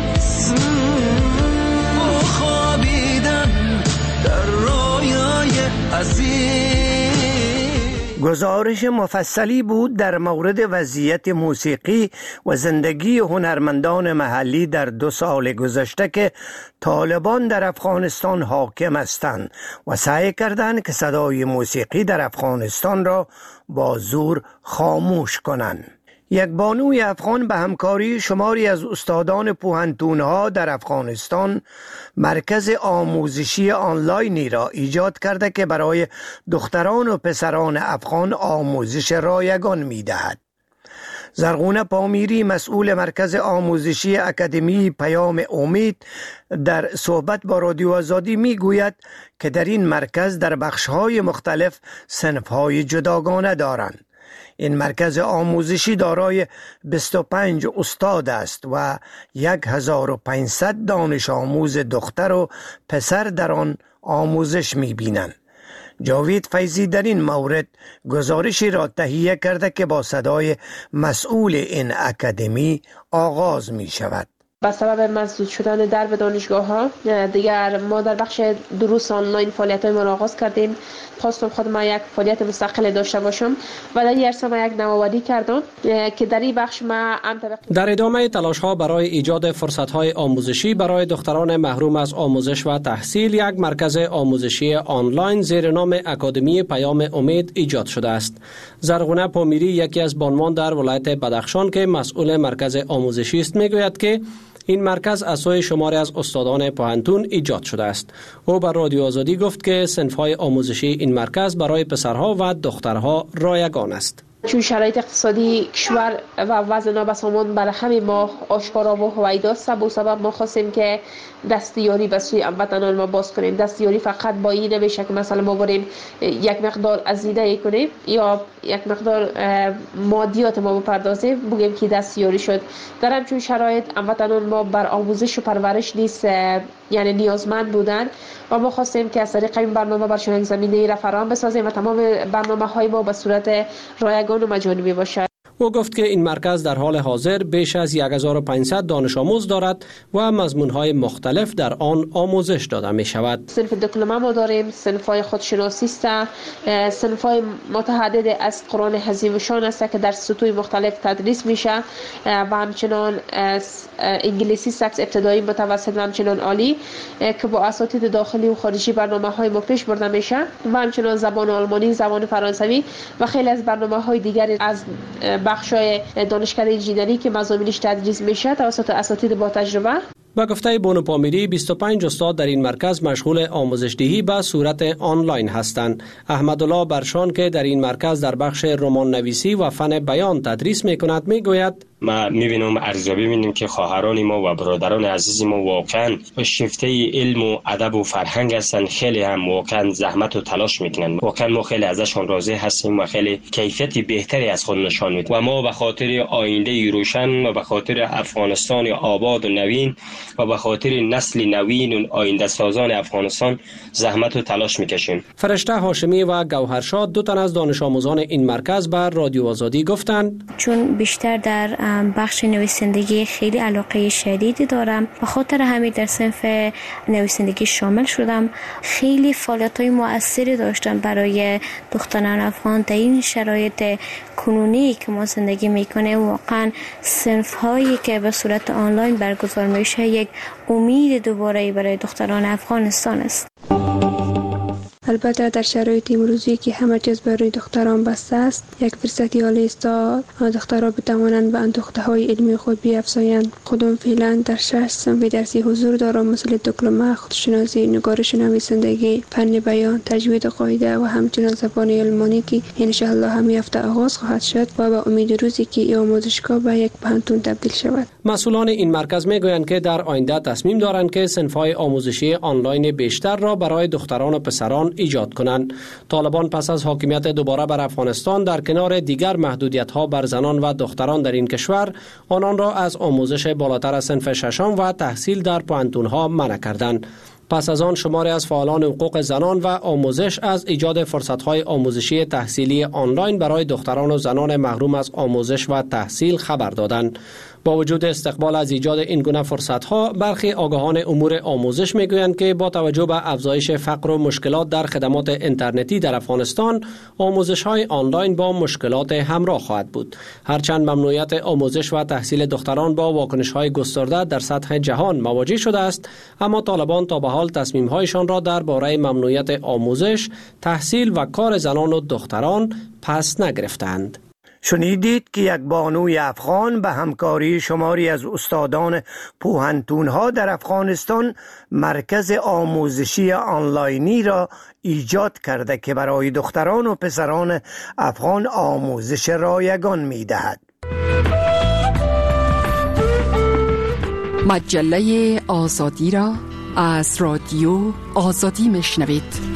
خوابیدن در رایای عزیز. گزارش مفصلی بود در مورد وضعیت موسیقی و زندگی هنرمندان محلی در دو سال گذشته که طالبان در افغانستان حاکم هستند و سعی کردند که صدای موسیقی در افغانستان را با زور خاموش کنند. یک بانوی افغان به همکاری شماری از استادان پوهنتون‌ها در افغانستان مرکز آموزشی آنلاینی را ایجاد کرده که برای دختران و پسران افغان آموزش رایگان می‌دهد. زرغونه پامیری، مسئول مرکز آموزشی اکادمی پیام امید، در صحبت با رادیو آزادی میگوید که در این مرکز در بخش‌های مختلف صنف‌های جداگانه دارند. این مرکز آموزشی دارای بیست و پنج استاد است و هزار و پانصد دانش آموز دختر و پسر در آن آموزش می‌بینند. جاوید فیضی در این مورد گزارشی را تهیه کرده که با صدای مسئول این اکادمی آغاز می شود. با سبب مسدود شدن درب دانشگاه ها دیگر ما در بخش دروس آنلاین فعالیت های ما را آغاز کردیم. خواستم خودم یک فعالیت مستقل داشته باشم و در این عرصه ما یک نوآوری کردم که در این بخش ما در ادامه تلاش ها برای ایجاد فرصت های آموزشی برای دختران محروم از آموزش و تحصیل، یک مرکز آموزشی آنلاین زیر نام اکادمی پیام امید ایجاد شده است. زرغونه پامیری، یکی از بانوان در ولایت بدخشان که مسئول مرکز آموزشی است، میگوید که این مرکز از سوی شماری از استادان پوهنتون ایجاد شده است. او بر رادیو آزادی گفت که صنف‌های آموزشی این مرکز برای پسرها و دخترها رایگان است. چون شرایط اقتصادی کشور و وضع نابسامان برای همین ما آشکارا و هویداست، به سبب ما خواستیم که دستیاری به سوی هموطنان ما باز کنیم. دستیاری فقط با این نمیشه که مثلا ما بریم یک مقدار ازیده کنیم یا یک مقدار مادیات ما بپردازیم بگیم که دستیاری شد. در همچون شرایط هموطنان ما بر آموزش و پرورش نیست یعنی نیازمند بودن و ما خواستیم که از طریق این برنامه برشون یک زمینه را فراهم بسازیم و تمام برنامه های ما به صورت رایگان و مجانی باشد. او گفت که این مرکز در حال حاضر بیش از یک هزار و پانصد دانش آموز دارد و مضمون‌های مختلف در آن آموزش داده می شود. صنف دیپلم ما داریم، صنف‌های خودشناسی است، صنف‌های متعدد از قرآن حزیم شان است که در سطوح مختلف تدریس میشه و همچنان انگلیسی سطح ابتدایی، متوسط و همچنان عالی که با اساتید داخلی و خارجی برنامه‌های ما پیش برده میشه و همچنان زبان آلمانی، زبان فرانسوی و خیلی از برنامه‌های دیگری از بخشای دانشکده انجینری که مضامینش تدریس میشه توسط اساتید با تجربه. با گفته بونو پامیری بیست و پنج استاد در این مرکز مشغول آموزش دهی به صورت آنلاین هستند. احمدالله برشان که در این مرکز در بخش رمان نویسی و فن بیان تدریس میکند میگوید ما میبینم ارزیابی میبینیم که خواهران ما و برادران عزیز ما واقعا شیفته علم و ادب و فرهنگ هستند، خیلی هم واقعا زحمت و تلاش میکنن. واقعا ما خیلی ازشون راضی هستیم و خیلی کیفیت بهتری از خود نشان میدن و ما به خاطر آینده روشن و به خاطر افغانستان آباد و نوین و به خاطر نسل نوین و آینده سازان افغانستان زحمت و تلاش میکشیم. فرشته هاشمی و گوهرشاد دو تن از دانش آموزان این مرکز بر رادیو آزادی گفتند چون بیشتر در بخش نویسندگی خیلی علاقه شدیدی دارم، به خاطر همین در صنف نویسندگی شامل شدم. خیلی فعالیت‌های مؤثری داشتم برای دختران افغان در این شرایط کنونی که ما زندگی میکنیم. واقعا صنف‌هایی که به صورت آنلاین برگزار میشه یک امید دوباره برای دختران افغانستان است. البته در شرایط امروزی که همه چیز برای دختران بسته است، یک فرصتی عالی است تا دخترها بتوانند به اندوخته های علمی خود بیافزایند. خودم فعلا در شش صنف درسی حضور دارم، مثل دیپلم، خودشناسی، نگارش نویسندگی، فن بیان، تجوید قاعده و همچنین زبان آلمانی که ان شاء الله همین هفته آغاز خواهد شد و به امید روزی که این آموزشگاه به یک پانتون تبدیل شود. مسئولان این مرکز میگویند که در آینده تصمیم دارند که صنف‌های آموزشی آنلاین بیشتر را برای دختران و پسران ایجاد کنند. طالبان پس از حاکمیت دوباره بر افغانستان در کنار دیگر محدودیت‌ها بر زنان و دختران در این کشور، آنان را از آموزش بالاتر از صنف ششم و تحصیل در پوهنتون‌ها منع کردند. پس از آن شماری از فعالان حقوق زنان و آموزش از ایجاد فرصت‌های آموزشی تحصیلی آنلاین برای دختران و زنان محروم از آموزش و تحصیل خبر دادند. با وجود استقبال از ایجاد این گونه فرصت‌ها، برخی آگاهان امور آموزش می‌گویند که با توجه به افزایش فقر و مشکلات در خدمات اینترنتی در افغانستان، آموزش‌های آنلاین با مشکلات همراه خواهد بود. هرچند ممنوعیت آموزش و تحصیل دختران با واکنش‌های گسترده در سطح جهان مواجه شده است، اما طالبان تا به حال تصمیم‌هایشان را درباره ممنوعیت آموزش، تحصیل و کار زنان و دختران پس نگرفتند. شنیدید که یک بانوی افغان به همکاری شماری از استادان پوهنتون‌ها در افغانستان مرکز آموزشی آنلاینی را ایجاد کرده که برای دختران و پسران افغان آموزش رایگان می‌دهد. مجله آزادی را از رادیو آزادی میشنوید.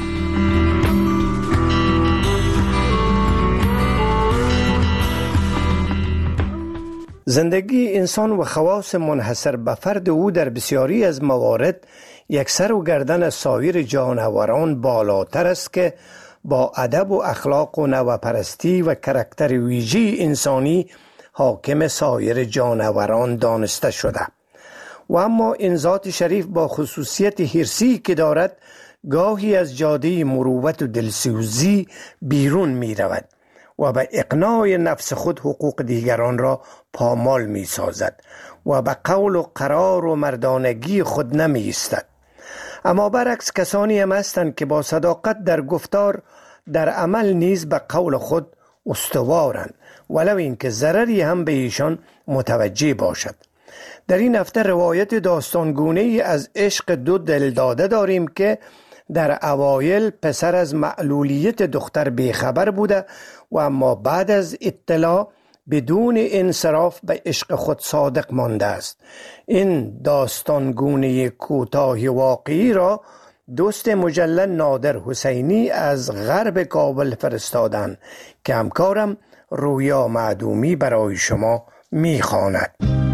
زندگی انسان و خواص منحصر به فرد او در بسیاری از موارد یک سر و گردن سایر جانوران بالاتر است که با ادب و اخلاق و نوپرستی و کرکتر ویژه انسانی حاکم سایر جانوران دانسته شده. و اما این ذات شریف با خصوصیت حرصی که دارد گاهی از جاده مروت و دلسوزی بیرون می رود و به اقناع نفس خود حقوق دیگران را پامال می سازد و به قول و قرار و مردانگی خود نمی ایستد. اما برعکس کسانی هم هستند که با صداقت در گفتار، در عمل نیز به قول خود استوارند، ولو اینکه ضرری هم به ایشان متوجه باشد. در این هفته روایت داستانگونه ای از عشق دو دلداده داریم که در اوایل پسر از معلولیت دختر بیخبر بوده و اما بعد از اطلاع بدون انصراف به عشق خود صادق مانده است. این داستانگونه کوتاه واقعی را دوست مجله نادر حسینی از غرب کابل فرستادند که همکارم رویا معدومی برای شما میخواند.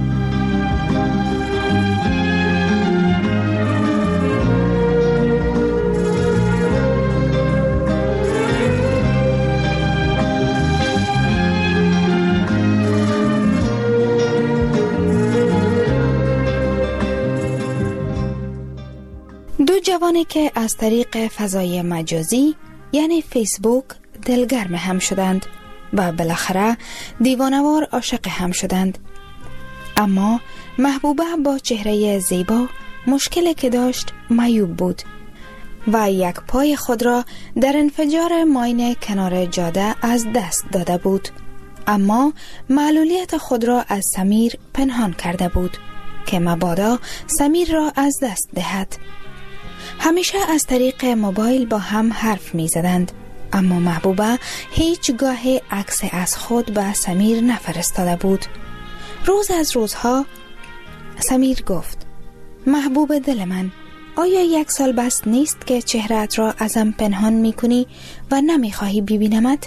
دو جوانی که از طریق فضای مجازی یعنی فیسبوک دلگرم هم شدند و بالاخره دیوانوار عاشق هم شدند. اما محبوبه با چهره زیبا مشکلی که داشت معیوب بود و یک پای خود را در انفجار ماین کنار جاده از دست داده بود، اما معلولیت خود را از سمیر پنهان کرده بود که مبادا سمیر را از دست دهد. همیشه از طریق موبایل با هم حرف می زدند، اما محبوبه هیچ گاه عکس از خود به سمیر نفرستاده بود. روز از روزها سمیر گفت: محبوب دل من، آیا یک سال بس نیست که چهره‌ات را ازم پنهان می کنی و نمی خواهی ببینمت؟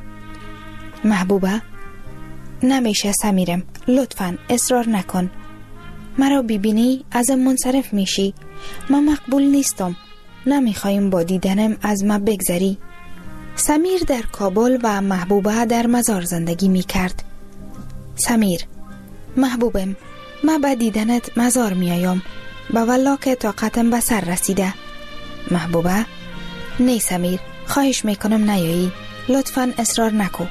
محبوبه: نمیشه سمیرم، لطفاً اصرار نکن. مرا ببینی ازم منصرف میشی. من مقبول نیستم، نمیخوایم با دیدنم از ما بگذری. سمیر در کابل و محبوبه در مزار زندگی میکرد. سمیر: محبوبم، من با دیدنت مزار میایم، با والله که طاقتم به سر رسیده. محبوبه: نه سمیر، خواهش میکنم نیایی، لطفاً اصرار نکو.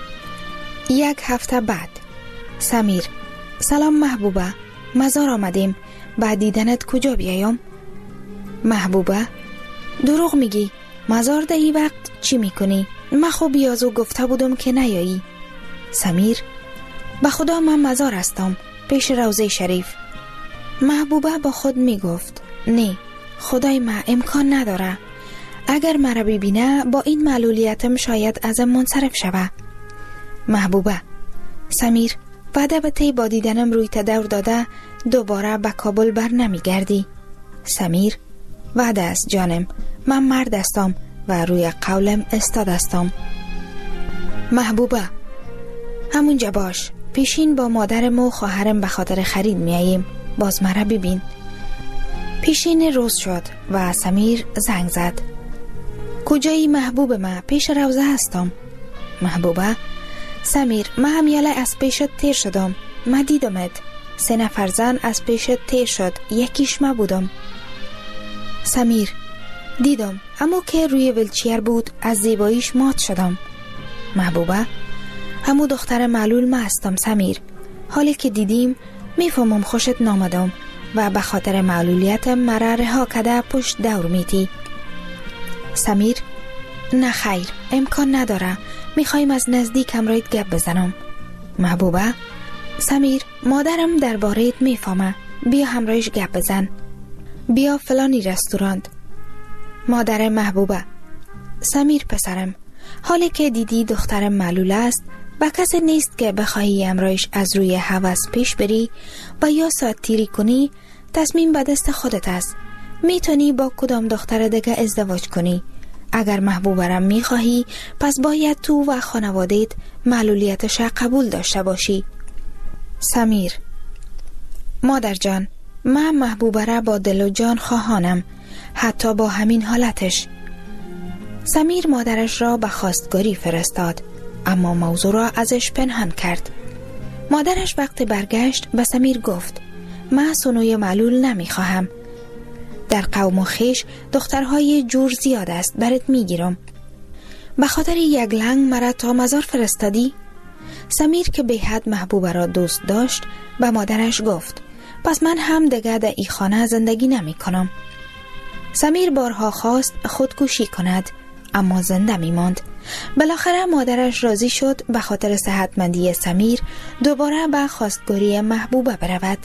یک هفته بعد سمیر: سلام محبوبه، مزار آمدیم، با دیدنت کجا بیایم؟ محبوبه: دروغ میگی، مزار ده ای وقت چی میکنی؟ من خوب بیازو گفته بودم که نیایی. سمیر: به خدا من مزار هستم، پیش روضه شریف. محبوبه با خود میگفت: نه، خدای من امکان نداره، اگر مرا ببینه با این معلولیتم شاید ازم منصرف شوه. محبوبه: سمیر، بعد به تی با دیدنم روی تدور داده دوباره به کابل بر نمی گردی. سمیر: وعده است جانم، من مرد هستم و روی قولم استاد هستم. محبوبه: همونجا باش، پیشین با مادرم و خواهرم به خاطر خرید میاییم، باز مرا ببین. پیشین روز شد و سمیر زنگ زد. کجایی محبوب من؟ پیش روزه هستم. محبوبه: سمیر، من همیاله از پیشت تیر شدم، من دیدمت، سه نفر زن از پیشت تیر شد، یکیش ما بودم. سمیر: دیدم، اما که روی ویلچیر بود از زیباییش مات شدم. محبوبه: همو دختر معلول ما هستم سمیر، حالی که دیدیم میفهمم خوشت نامدم و به خاطر معلولیتم مرا رها کده پشت دور میتی. سمیر: نه خیر، امکان نداره، میخوایم از نزدیک همراهت گپ بزنم. محبوبه: سمیر، مادرم درباره‌ات میفهمه، بیا همراهش گپ بزن، بیا فلانی رستوران. مادر محبوبه: سمیر پسرم، حالی که دیدی دخترم معلول است، با کسی نیست که بخواهی همراهش از روی هوس پیش بری و یا ساعت تیری کنی، تصمیم به دست خودت است. میتونی با کدام دختر دیگه ازدواج کنی. اگر محبوبرم میخواهی، پس باید تو و خانوادهت معلولیتش قبول داشته باشی. سمیر: مادر جان، من محبوبره با دل و جان خواهانم، حتی با همین حالتش. سمیر مادرش را به خواستگاری فرستاد، اما موضوع را ازش پنهان کرد. مادرش وقت برگشت به سمیر گفت: من سنوی معلول نمیخواهم. در قوم و خیش دخترهای جور زیاد است، برات میگیرم. به خاطر یک لنگ مرا تا مزار فرستادی؟ سمیر که به حد محبوبه را دوست داشت به مادرش گفت: پس من هم دیگه در ای خانه زندگی نمی کنم. سمیر بارها خواست خودکشی کند، اما زنده می ماند. بالاخره مادرش راضی شد به خاطر صحتمندی سمیر دوباره به خواستگاری محبوبه برود.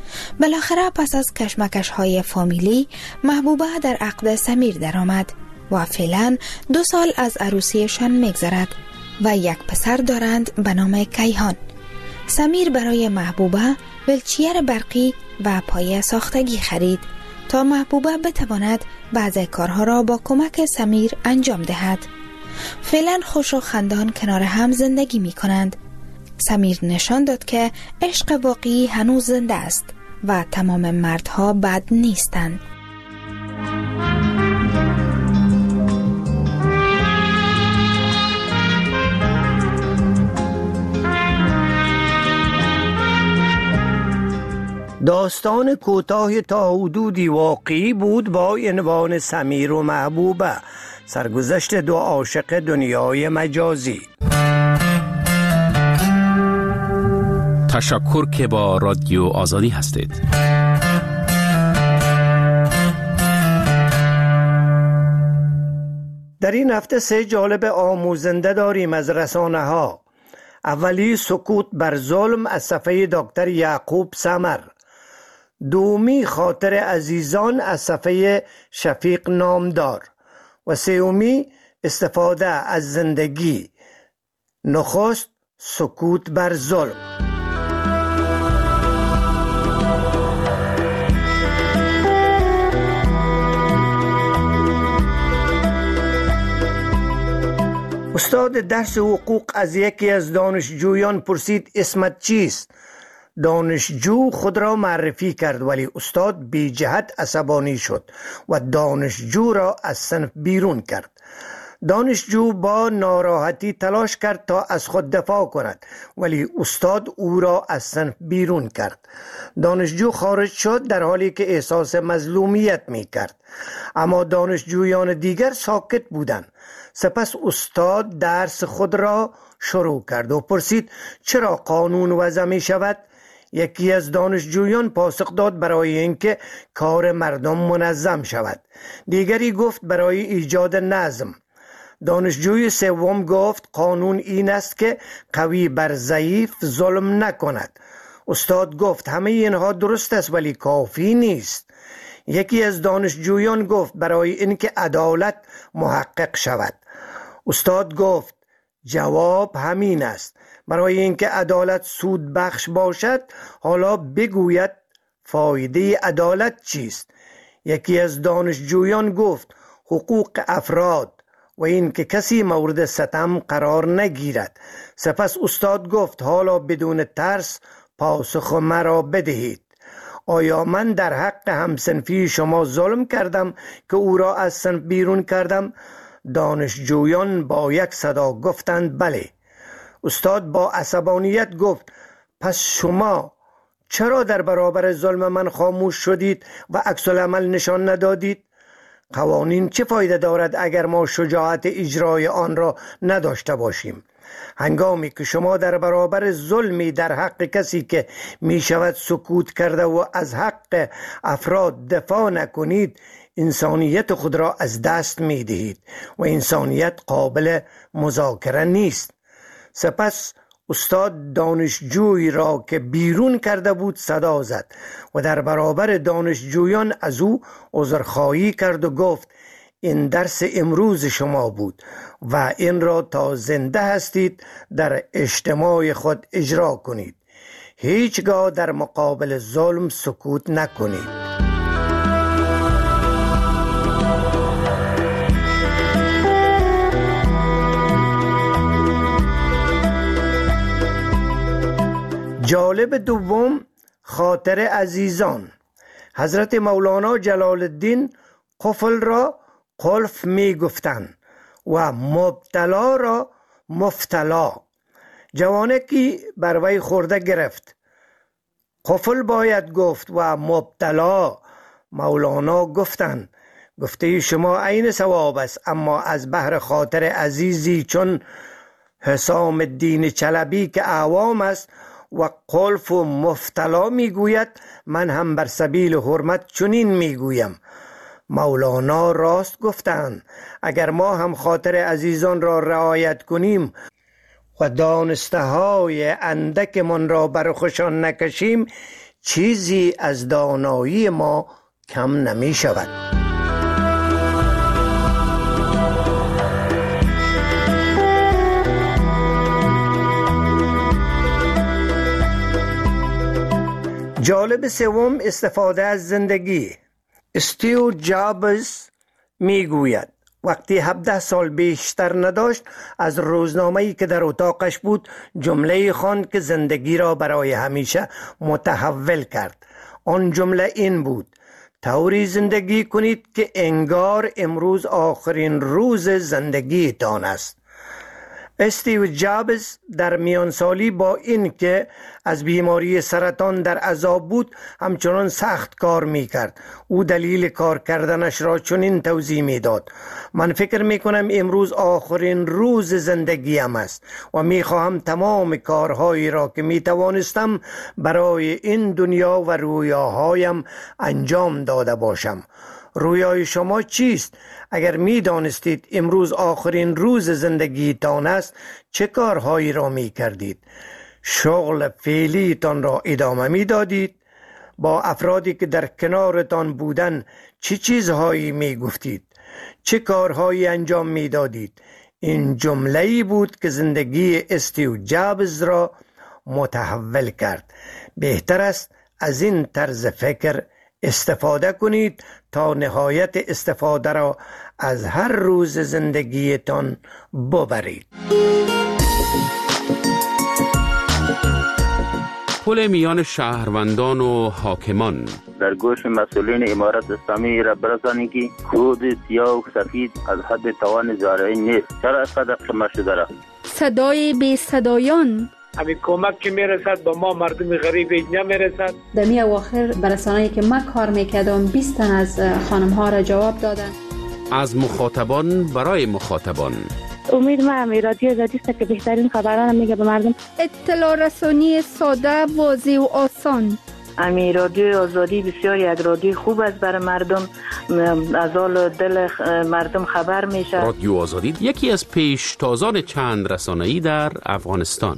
بالاخره پس از کشمکش های فامیلی محبوبه در عقد سمیر درآمد و فعلا دو سال از عروسیشان میگذرد و یک پسر دارند به نام کیهان. سمیر برای محبوبه ولچیر برقی و پایه ساختگی خرید تا محبوبه بتواند بعضی کارها را با کمک سمیر انجام دهد. فعلا خوش و خندان کنار هم زندگی می کنند. سمیر نشان داد که عشق واقعی هنوز زنده است و تمام مردها بد نیستند. داستان کوتاه تا حدودی واقعی بود با عنوان سمیر و محبوبه، سرگذشت دو عاشق دنیای مجازی. تشکر که با رادیو آزادی هستید. در این هفته سه جالب آموزنده داریم از رسانه ها. اولی سکوت بر ظلم از صفحه دکتر یعقوب سمر. دومی خاطر عزیزان از صفحه شفیق نامدار و سومی استفاده از زندگی. نخست سکوت بر ظلم. استاد درس حقوق از یکی از دانشجویان پرسید اسمت چیست؟ دانشجو خود را معرفی کرد ولی استاد بی جهت عصبانی شد و دانشجو را از صنف بیرون کرد. دانشجو با ناراحتی تلاش کرد تا از خود دفاع کند ولی استاد او را از صنف بیرون کرد. دانشجو خارج شد در حالی که احساس مظلومیت می کرد، اما دانشجویان دیگر ساکت بودند. سپس استاد درس خود را شروع کرد و پرسید چرا قانون وضع می شود؟ یکی از دانشجویان پاسخ داد برای اینکه کار مردم منظم شود. دیگری گفت برای ایجاد نظم. دانشجوی سوم گفت قانون این است که قوی بر ضعیف ظلم نکند. استاد گفت همه اینها درست است ولی کافی نیست. یکی از دانشجویان گفت برای اینکه عدالت محقق شود. استاد گفت جواب همین است. برای اینکه عدالت سود بخش باشد حالا بگوید فایده عدالت چیست. یکی از دانشجویان گفت حقوق افراد و اینکه کسی مورد ستم قرار نگیرد. سپس استاد گفت حالا بدون ترس پاسخ مرا بدهید. آیا من در حق همسنفی شما ظلم کردم که او را از صنف بیرون کردم؟ دانشجویان با یک صدا گفتند بله. استاد با عصبانیت گفت پس شما چرا در برابر ظلم من خاموش شدید و عکس العمل نشان ندادید؟ قوانین چه فایده دارد اگر ما شجاعت اجرای آن را نداشته باشیم؟ هنگامی که شما در برابر ظلمی در حق کسی که می شود سکوت کرده و از حق افراد دفاع نکنید، انسانیت خود را از دست می دهید و انسانیت قابل مذاکره نیست. سپس استاد دانشجویی را که بیرون کرده بود صدا زد و در برابر دانشجویان از او عذرخواهی کرد و گفت این درس امروز شما بود و این را تا زنده هستید در اجتماع خود اجرا کنید. هیچگاه در مقابل ظلم سکوت نکنید. جالب دوم خاطر عزیزان. حضرت مولانا جلال الدین قفل را قلف می گفتند و مبتلا را مفتلا. جوانکی بر وی خورده گرفت. قفل باید گفت و مبتلا. مولانا گفتند گفته شما عین ثواب است، اما از بهر خاطر عزیزی چون حسام الدین چلبی که اعوام است و قلف و مفتلا میگوید، من هم بر سبیل حرمت چنین میگویم. مولانا راست گفتند. اگر ما هم خاطر عزیزان را رعایت کنیم و دانسته های اندک من را بر خوشان نکشیم، چیزی از دانایی ما کم نمی شود. جالب سوم، استفاده از زندگی. استیو جابز می گوید وقتی هفده سال بیشتر نداشت از روزنامه‌ای که در اتاقش بود جمله خواند که زندگی را برای همیشه متحول کرد. آن جمله این بود: طوری زندگی کنید که انگار امروز آخرین روز زندگی تان است. استیو جابز در میان سالی با این که از بیماری سرطان در عذاب بود همچنان سخت کار می کرد. او دلیل کار کردنش را چنین توضیح می داد: من فکر می کنم امروز آخرین روز زندگیم است و می خواهم تمام کارهایی را که می توانستم برای این دنیا و رویاهایم انجام داده باشم. رویای شما چیست؟ اگر می دانستید امروز آخرین روز زندگی تان است چه کارهایی را می کردید؟ شغل فعلی تان را ادامه می دادید؟ با افرادی که در کنارتان بودن چه چیزهایی می گفتید؟ چه کارهایی انجام می دادید؟ این جمله‌ای بود که زندگی استیو جابز را متحول کرد. بهتر است از این طرز فکر استفاده کنید تا نهایت استفاده را از هر روز زندگیتان ببرید. پل میان شهروندان و حاکمان. در گوش مسئولین امارت اسلامی را برسانی که خود سیاه و سفید از حد توان زارعی نیست. چرا از قدر شما شده را؟ صدای بی صدایان. همین کمک که میرسد با ما مردم غریب اینجا میرسد. در می اواخر برسانه‌ای که من کار میکردم بیست تن از خانم ها را جواب دادن. از مخاطبان برای مخاطبان. امید من رادیو آزادی است که بهترین خبران میگه به مردم. اطلاع رسانی ساده، واضح و آسان. امی رادیو آزادی بسیار یک رادیو خوب است برای مردم، از حال دل مردم خبر میشه. رادیو آزادی یکی از پیشتازان چند رسانه‌ای در افغانستان.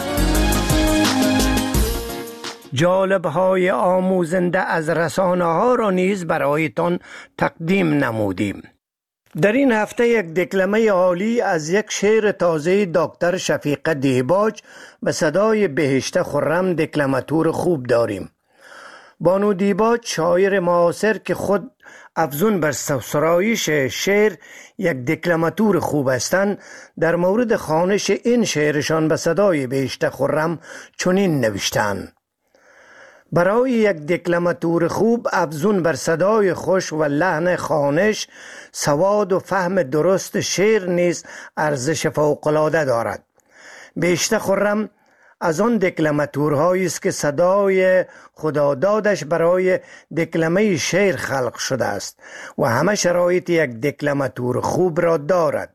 جالب‌های آموزنده از رسانه‌ها را نیز برایتان تقدیم نمودیم. در این هفته یک دکلمه عالی از یک شعر تازه دکتر شفیقه دیباج به صدای بهشته خرم دکلماتور خوب داریم. بانو دیباج شاعر معاصر که خود افزون بر سرایش شعر یک دکلماتور خوب هستند، در مورد خوانش این شعرشان به صدای بهشته خرم چنین نوشتند: برای یک دکلماتور خوب افزون بر صدای خوش و لحن خوانش، سواد و فهم درست شعر نیز ارزش فوق‌العاده دارد. بهشته خرم از آن دکلماتورهایی است که صدای خدادادش برای دکلمه شعر خلق شده است و همه شرایط یک دکلماتور خوب را دارد.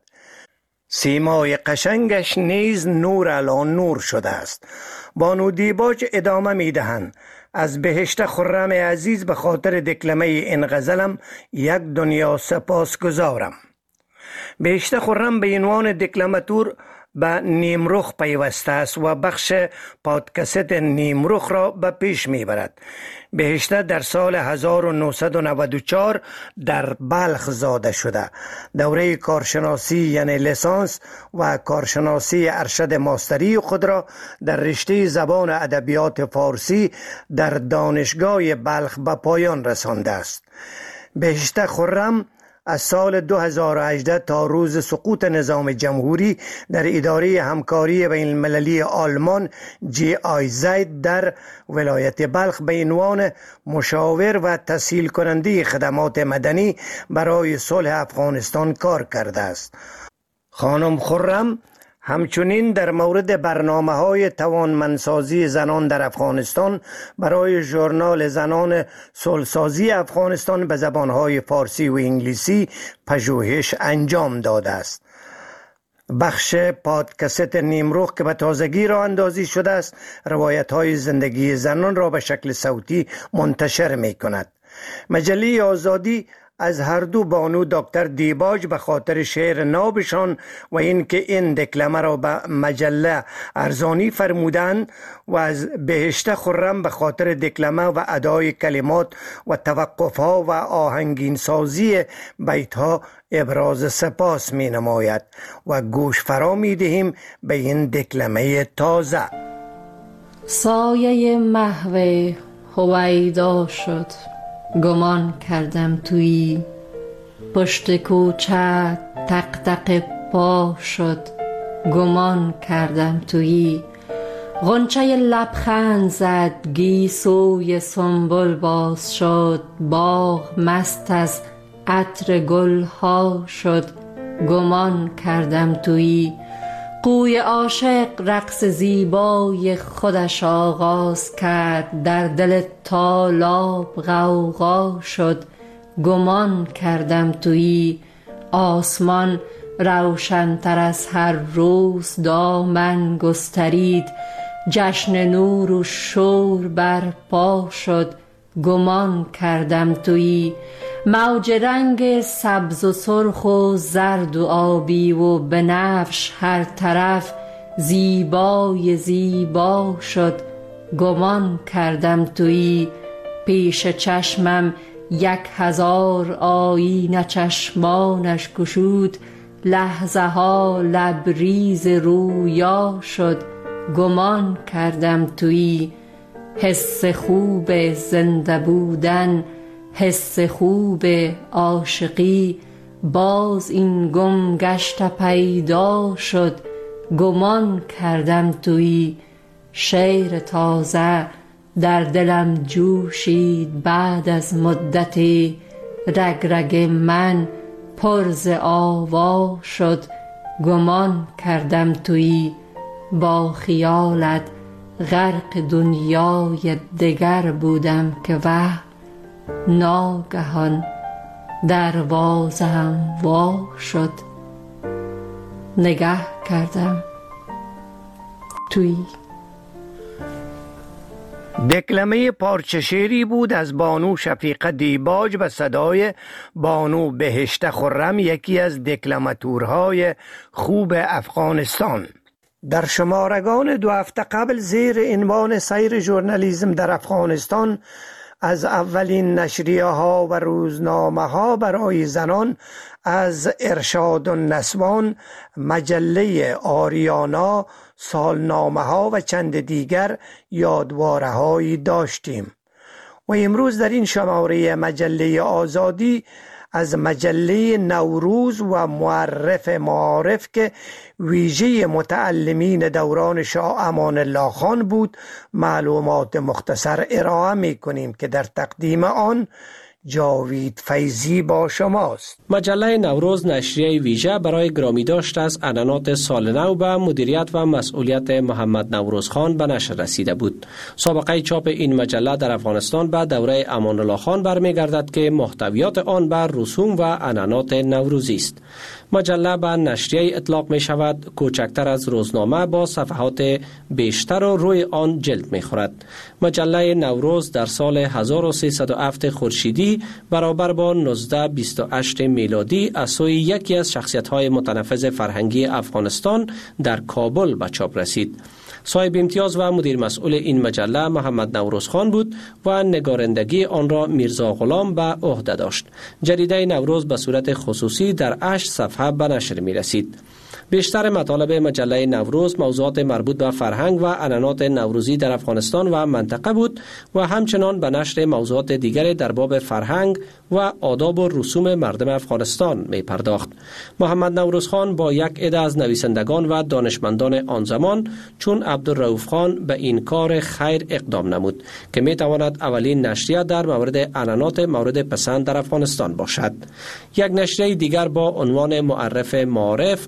سیمای قشنگش نیز نور علی نور شده است. بانو دیباج ادامه می دهند: از بهشته خرم عزیز به خاطر دکلمه این غزلم یک دنیا سپاس گذارم. بهشته خرم به عنوان دکلماتور به نیمرخ پیوسته است و بخش پادکست نیمرخ را به پیش میبرد. بهشته در سال هزار و نهصد و نود و چهار در بلخ زاده شده. دوره کارشناسی یعنی لیسانس و کارشناسی ارشد ماستری خود را در رشته زبان ادبیات فارسی در دانشگاه بلخ به پایان رسانده است. بهشته خرم از سال دو هزار و هجده تا روز سقوط نظام جمهوری در اداره همکاری بین المللی آلمان جی آی زد در ولایت بلخ به عنوان مشاور و تسهیل کننده خدمات مدنی برای صلح افغانستان کار کرده است. خانم خرم همچنین در مورد برنامه‌های توانمندسازی زنان در افغانستان برای ژورنال زنان صلح‌سازی افغانستان به زبان‌های فارسی و انگلیسی پژوهش انجام داده است. بخش پادکست نیمرخ که به تازگی راه اندازی شده است، روایت‌های زندگی زنان را به شکل صوتی منتشر می‌کند. مجله آزادی از هر دو بانو دکتر دیباج به خاطر شعر نابشان و اینکه این دکلمه را به مجله ارزانی فرمودند و از بهشت خرم به خاطر دکلمه و ادای کلمات و توقفها و آهنگین سازی بیتها ابراز سپاس می نماید و گوش فرا می دهیم به این دکلمه تازه. سایه محو هویدا شد، گمان کردم تویی. پشت کوچه تق تق پا شد، گمان کردم تویی. غنچه لبخند زد، گیسوی سنبل باز شد. باغ مست از عطر گل ها شد، گمان کردم تویی. قوی عاشق رقص زیبای خودش آغاز کرد. در دل تالاب غوغا شد، گمان کردم تویی. آسمان روشن‌تر از هر روز دامن گسترید. جشن نور و شور برپا شد، گمان کردم تویی. موج رنگ سبز و سرخ و زرد و آبی و بنفش هر طرف زیبای زیبا شد، گمان کردم تویی. پیش چشمم یک هزار آینه چشمانش گشود. لحظه ها لبریز رویا شد، گمان کردم تویی. حس خوب زنده بودن، حس خوب عاشقی، باز این گم گشته پیدا شد، گمان کردم تویی. شعر تازه در دلم جوشید بعد از مدتی. رگ رگ من پر ز آوا شد، گمان کردم تویی. با خیالت غرق دنیای دگر بودم که وهم ناگهان دروازه‌ام وا شد، نگه کردم تویی. دکلمه پارچه شعری بود از بانو شفیقه دیباج به صدای بانو بهشت خرم، یکی از دکلماتورهای خوب افغانستان. در شمارگان دو هفته قبل زیر عنوان سیر ژورنالیسم در افغانستان از اولین نشریه ها و روزنامه ها برای زنان از ارشاد النسوان، مجله آریانا، سالنامه ها و چند دیگر یادواره هایی داشتیم و امروز در این شماره مجله آزادی از مجله نوروز و معرف معارف که ویژه متعلمین دوران شاه امان الله خان بود معلومات مختصر ارائه می کنیم که در تقدیم آن جاوید فیضی با شماست. مجله نوروز نشریه ویژه برای گرامی داشت از اعلانات سال نو به مدیریت و مسئولیت محمد نوروز خان به نشر رسیده بود. سابقه چاپ این مجله در افغانستان به دوره امان الله خان برمیگردد که محتویات آن بر رسوم و اعلانات نوروزی است. مجله به نشریه اطلاق می شود کوچکتر از روزنامه با صفحات بیشتر و روی آن جلد می خورد. مجله نوروز در سال هزار و سیصد و هفت خورشیدی برابر با نوزده بیست و هشت میلادی از سوی یکی از شخصیت‌های متنفذ فرهنگی افغانستان در کابل به چاپ رسید. صاحب امتیاز و مدیر مسئول این مجله محمد نوروز خان بود و نگارندگی آن را میرزا غلام به عهده داشت. جریده نوروز به صورت خصوصی در هشت صفحه به نشر می رسید. بیشتر مطالب مجله نوروز موضوعات مربوط به فرهنگ و عنعنات نوروزی در افغانستان و منطقه بود و همچنان به نشر موضوعات دیگر در باب فرهنگ و آداب و رسوم مردم افغانستان می پرداخت. محمد نوروز خان با یک عده از نویسندگان و دانشمندان آن زمان چون عبدالرؤوف خان به این کار خیر اقدام نمود که می تواند اولین نشریه در مورد عنعنات مورد پسند در افغانستان باشد. یک نشریه دیگر با عنوان معرف معارف اولین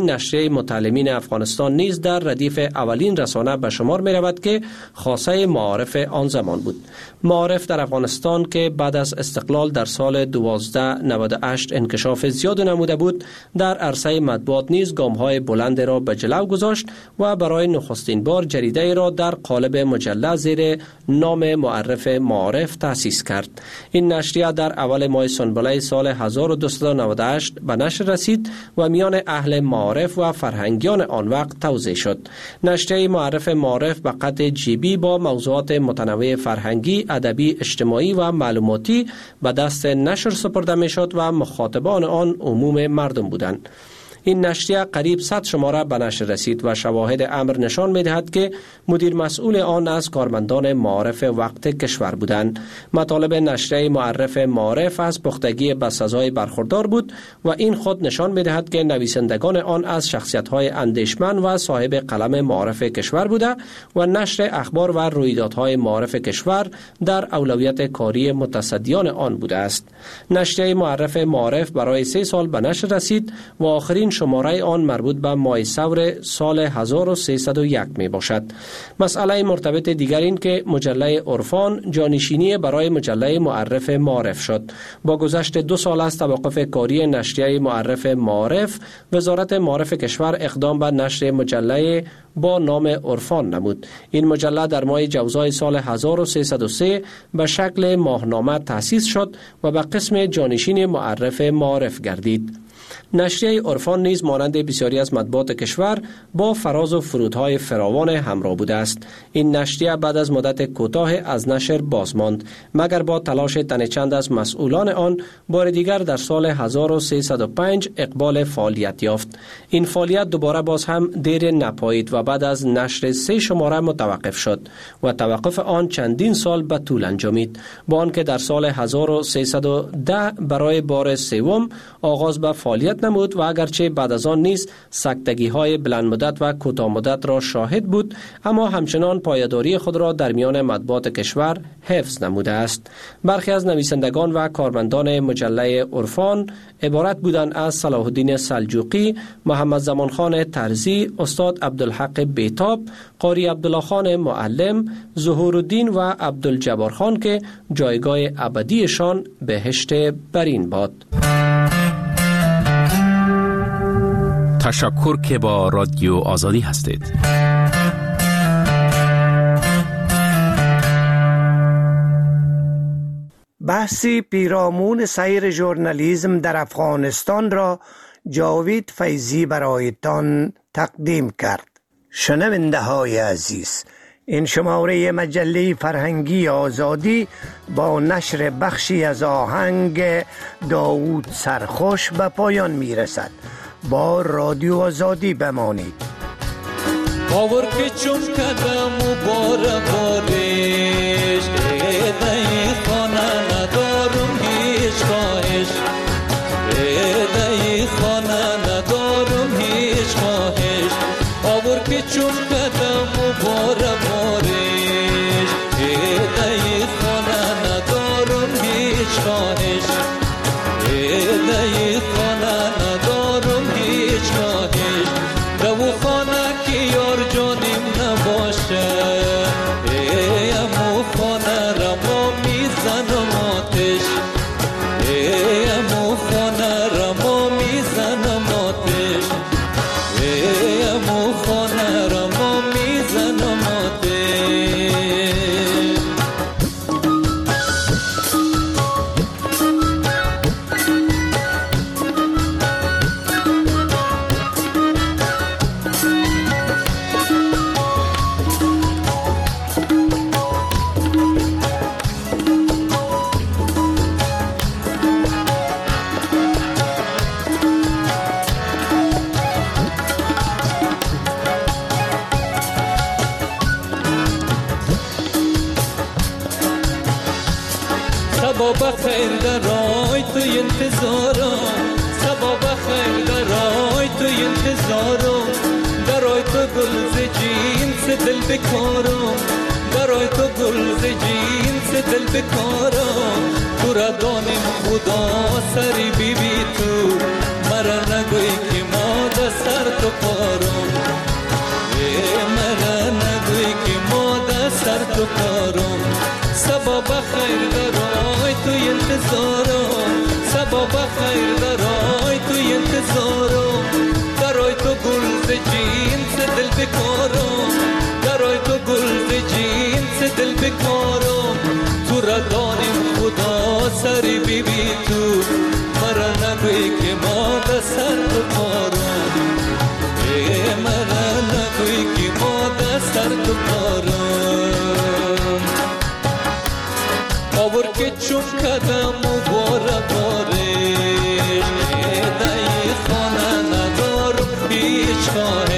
این نشریه متعلمین افغانستان نیز در ردیف اولین رسانه به شمار می رود که خاصه معارف آن زمان بود. معارف در افغانستان که بعد از استقلال در سال دوازده نود و هشت انکشاف زیاد نموده بود، در عرصه مطبوعات نیز گام‌های بلند را به جلو گذاشت و برای نخستین بار جریده را در قالب مجله زیر نام معرف معارف تأسیس کرد. این نشریه در اول ماه سنبله سال هزار و دویست و نود و هشت به نشر رسید و میان اهل معارف و فرهنگیان آن وقت توزیع شد. نشریه معرف معارف به قطع جیبی با موضوعات متنوع فرهنگی، ادبی، اجتماعی و معلوماتی به دست نشر سپرده میشد و مخاطبان آن عموم مردم بودند. این نشریه قریب صد شماره به نشر رسید و شواهد امر نشان می‌دهد که مدیر مسئول آن از کارمندان معارف وقت کشور بودند. مطالب نشریه معرف معارف از پختگی به سزای برخوردار بود و این خود نشان می‌دهد که نویسندگان آن از شخصیت‌های اندیشمند و صاحب قلم معارف کشور بوده و نشر اخبار و رویدادهای معارف کشور در اولویت کاری متصدیان آن بوده است. نشریه معرف معارف برای سه سال به نشر رسید و آخرین شماره آن مربوط به ماه ثور سال هزار و سیصد و یک می باشد. مسئله مرتبط دیگر این که مجله عرفان جانشینی برای مجله معرف معارف شد. با گذشت دو سال از توقف کاری نشریه معرف معارف، وزارت معارف کشور اقدام به نشر مجله با نام عرفان نمود. این مجله در ماه جوزای سال هزار و سیصد و سه به شکل ماهنامه تأسیس شد و به قسم جانشین معرف معارف گردید. نشریه عرفان نیز مانند بسیاری از مطبوعات کشور با فراز و فرودهای فراوان همراه بوده است. این نشریه بعد از مدت کوتاه از نشر باز ماند، مگر با تلاش تن چند از مسئولان آن بار دیگر در سال هزار و سیصد و پنج اقبال فعالیت یافت. این فعالیت دوباره باز هم دیر نپایید و بعد از نشر سه شماره متوقف شد و توقف آن چندین سال به طول انجامید، با آنکه در سال هزار و سیصد و ده برای بار سوم آغاز به فعالیت نمود و اگرچه بعد از آن نیز سکتگی های بلند مدت و کوتاه مدت را شاهد بود، اما همچنان پایداری خود را در میان مطبوعات کشور حفظ نموده است. برخی از نویسندگان و کارمندان مجله عرفان عبارت بودند از صلاح الدین سلجوقی، محمد زمان خان ترزی، استاد عبدالحق بیتاب، قاری عبدالله خان معلم، ظهور الدین و عبدالجبار خان که جایگاه ابدیشان بهشت برین باد. تشکر که با رادیو آزادی هستید. بحثی پیرامون سیر ژورنالیسم در افغانستان را جاوید فیضی برایتان تقدیم کرد. شنونده های عزیز، این شماره مجله فرهنگی آزادی با نشر بخشی از آهنگ داوود سرخوش به پایان می رسد. با رادیو آزادی بمانید. باور که چون کدم و بار بارش ایدهی خانه ندارم هیچ خواهش، ایدهی خانه ندارم هیچ خواهش. باور که چون کدم و بار بارش ایدهی خانه ندارم هیچ خواهش، ایدهی خانه ندارم هیچ خواهش. دو خانه که یار جانیم نباشه، ایمو خانه را ما میزنم آتش، ایمو خانه را ما میزنم آتش، ایمو خانه را ما میزنم آتش. سبا بخیر درای تو انتظارم، سبا بخیر درای تو انتظارم. درای تو گل ز جینس دل بکارم، درای تو گل ز جینس دل بکارم. تو را دانم خدا سری بی بی تو، مرا نگوی که ما دستر انتظارم سبا بخیر درای توی انتظارم درای تو گل ز جنس دل بکارم درای تو گل ز جنس دل بکارم تو را داریم خدا سری بی بی تو مرا نگوی که ما ده سر تو پارم مرا نگوی که ما ده سر تو پارم آور که چون کدم و باره باره دای خانه ندارم هیچ خانه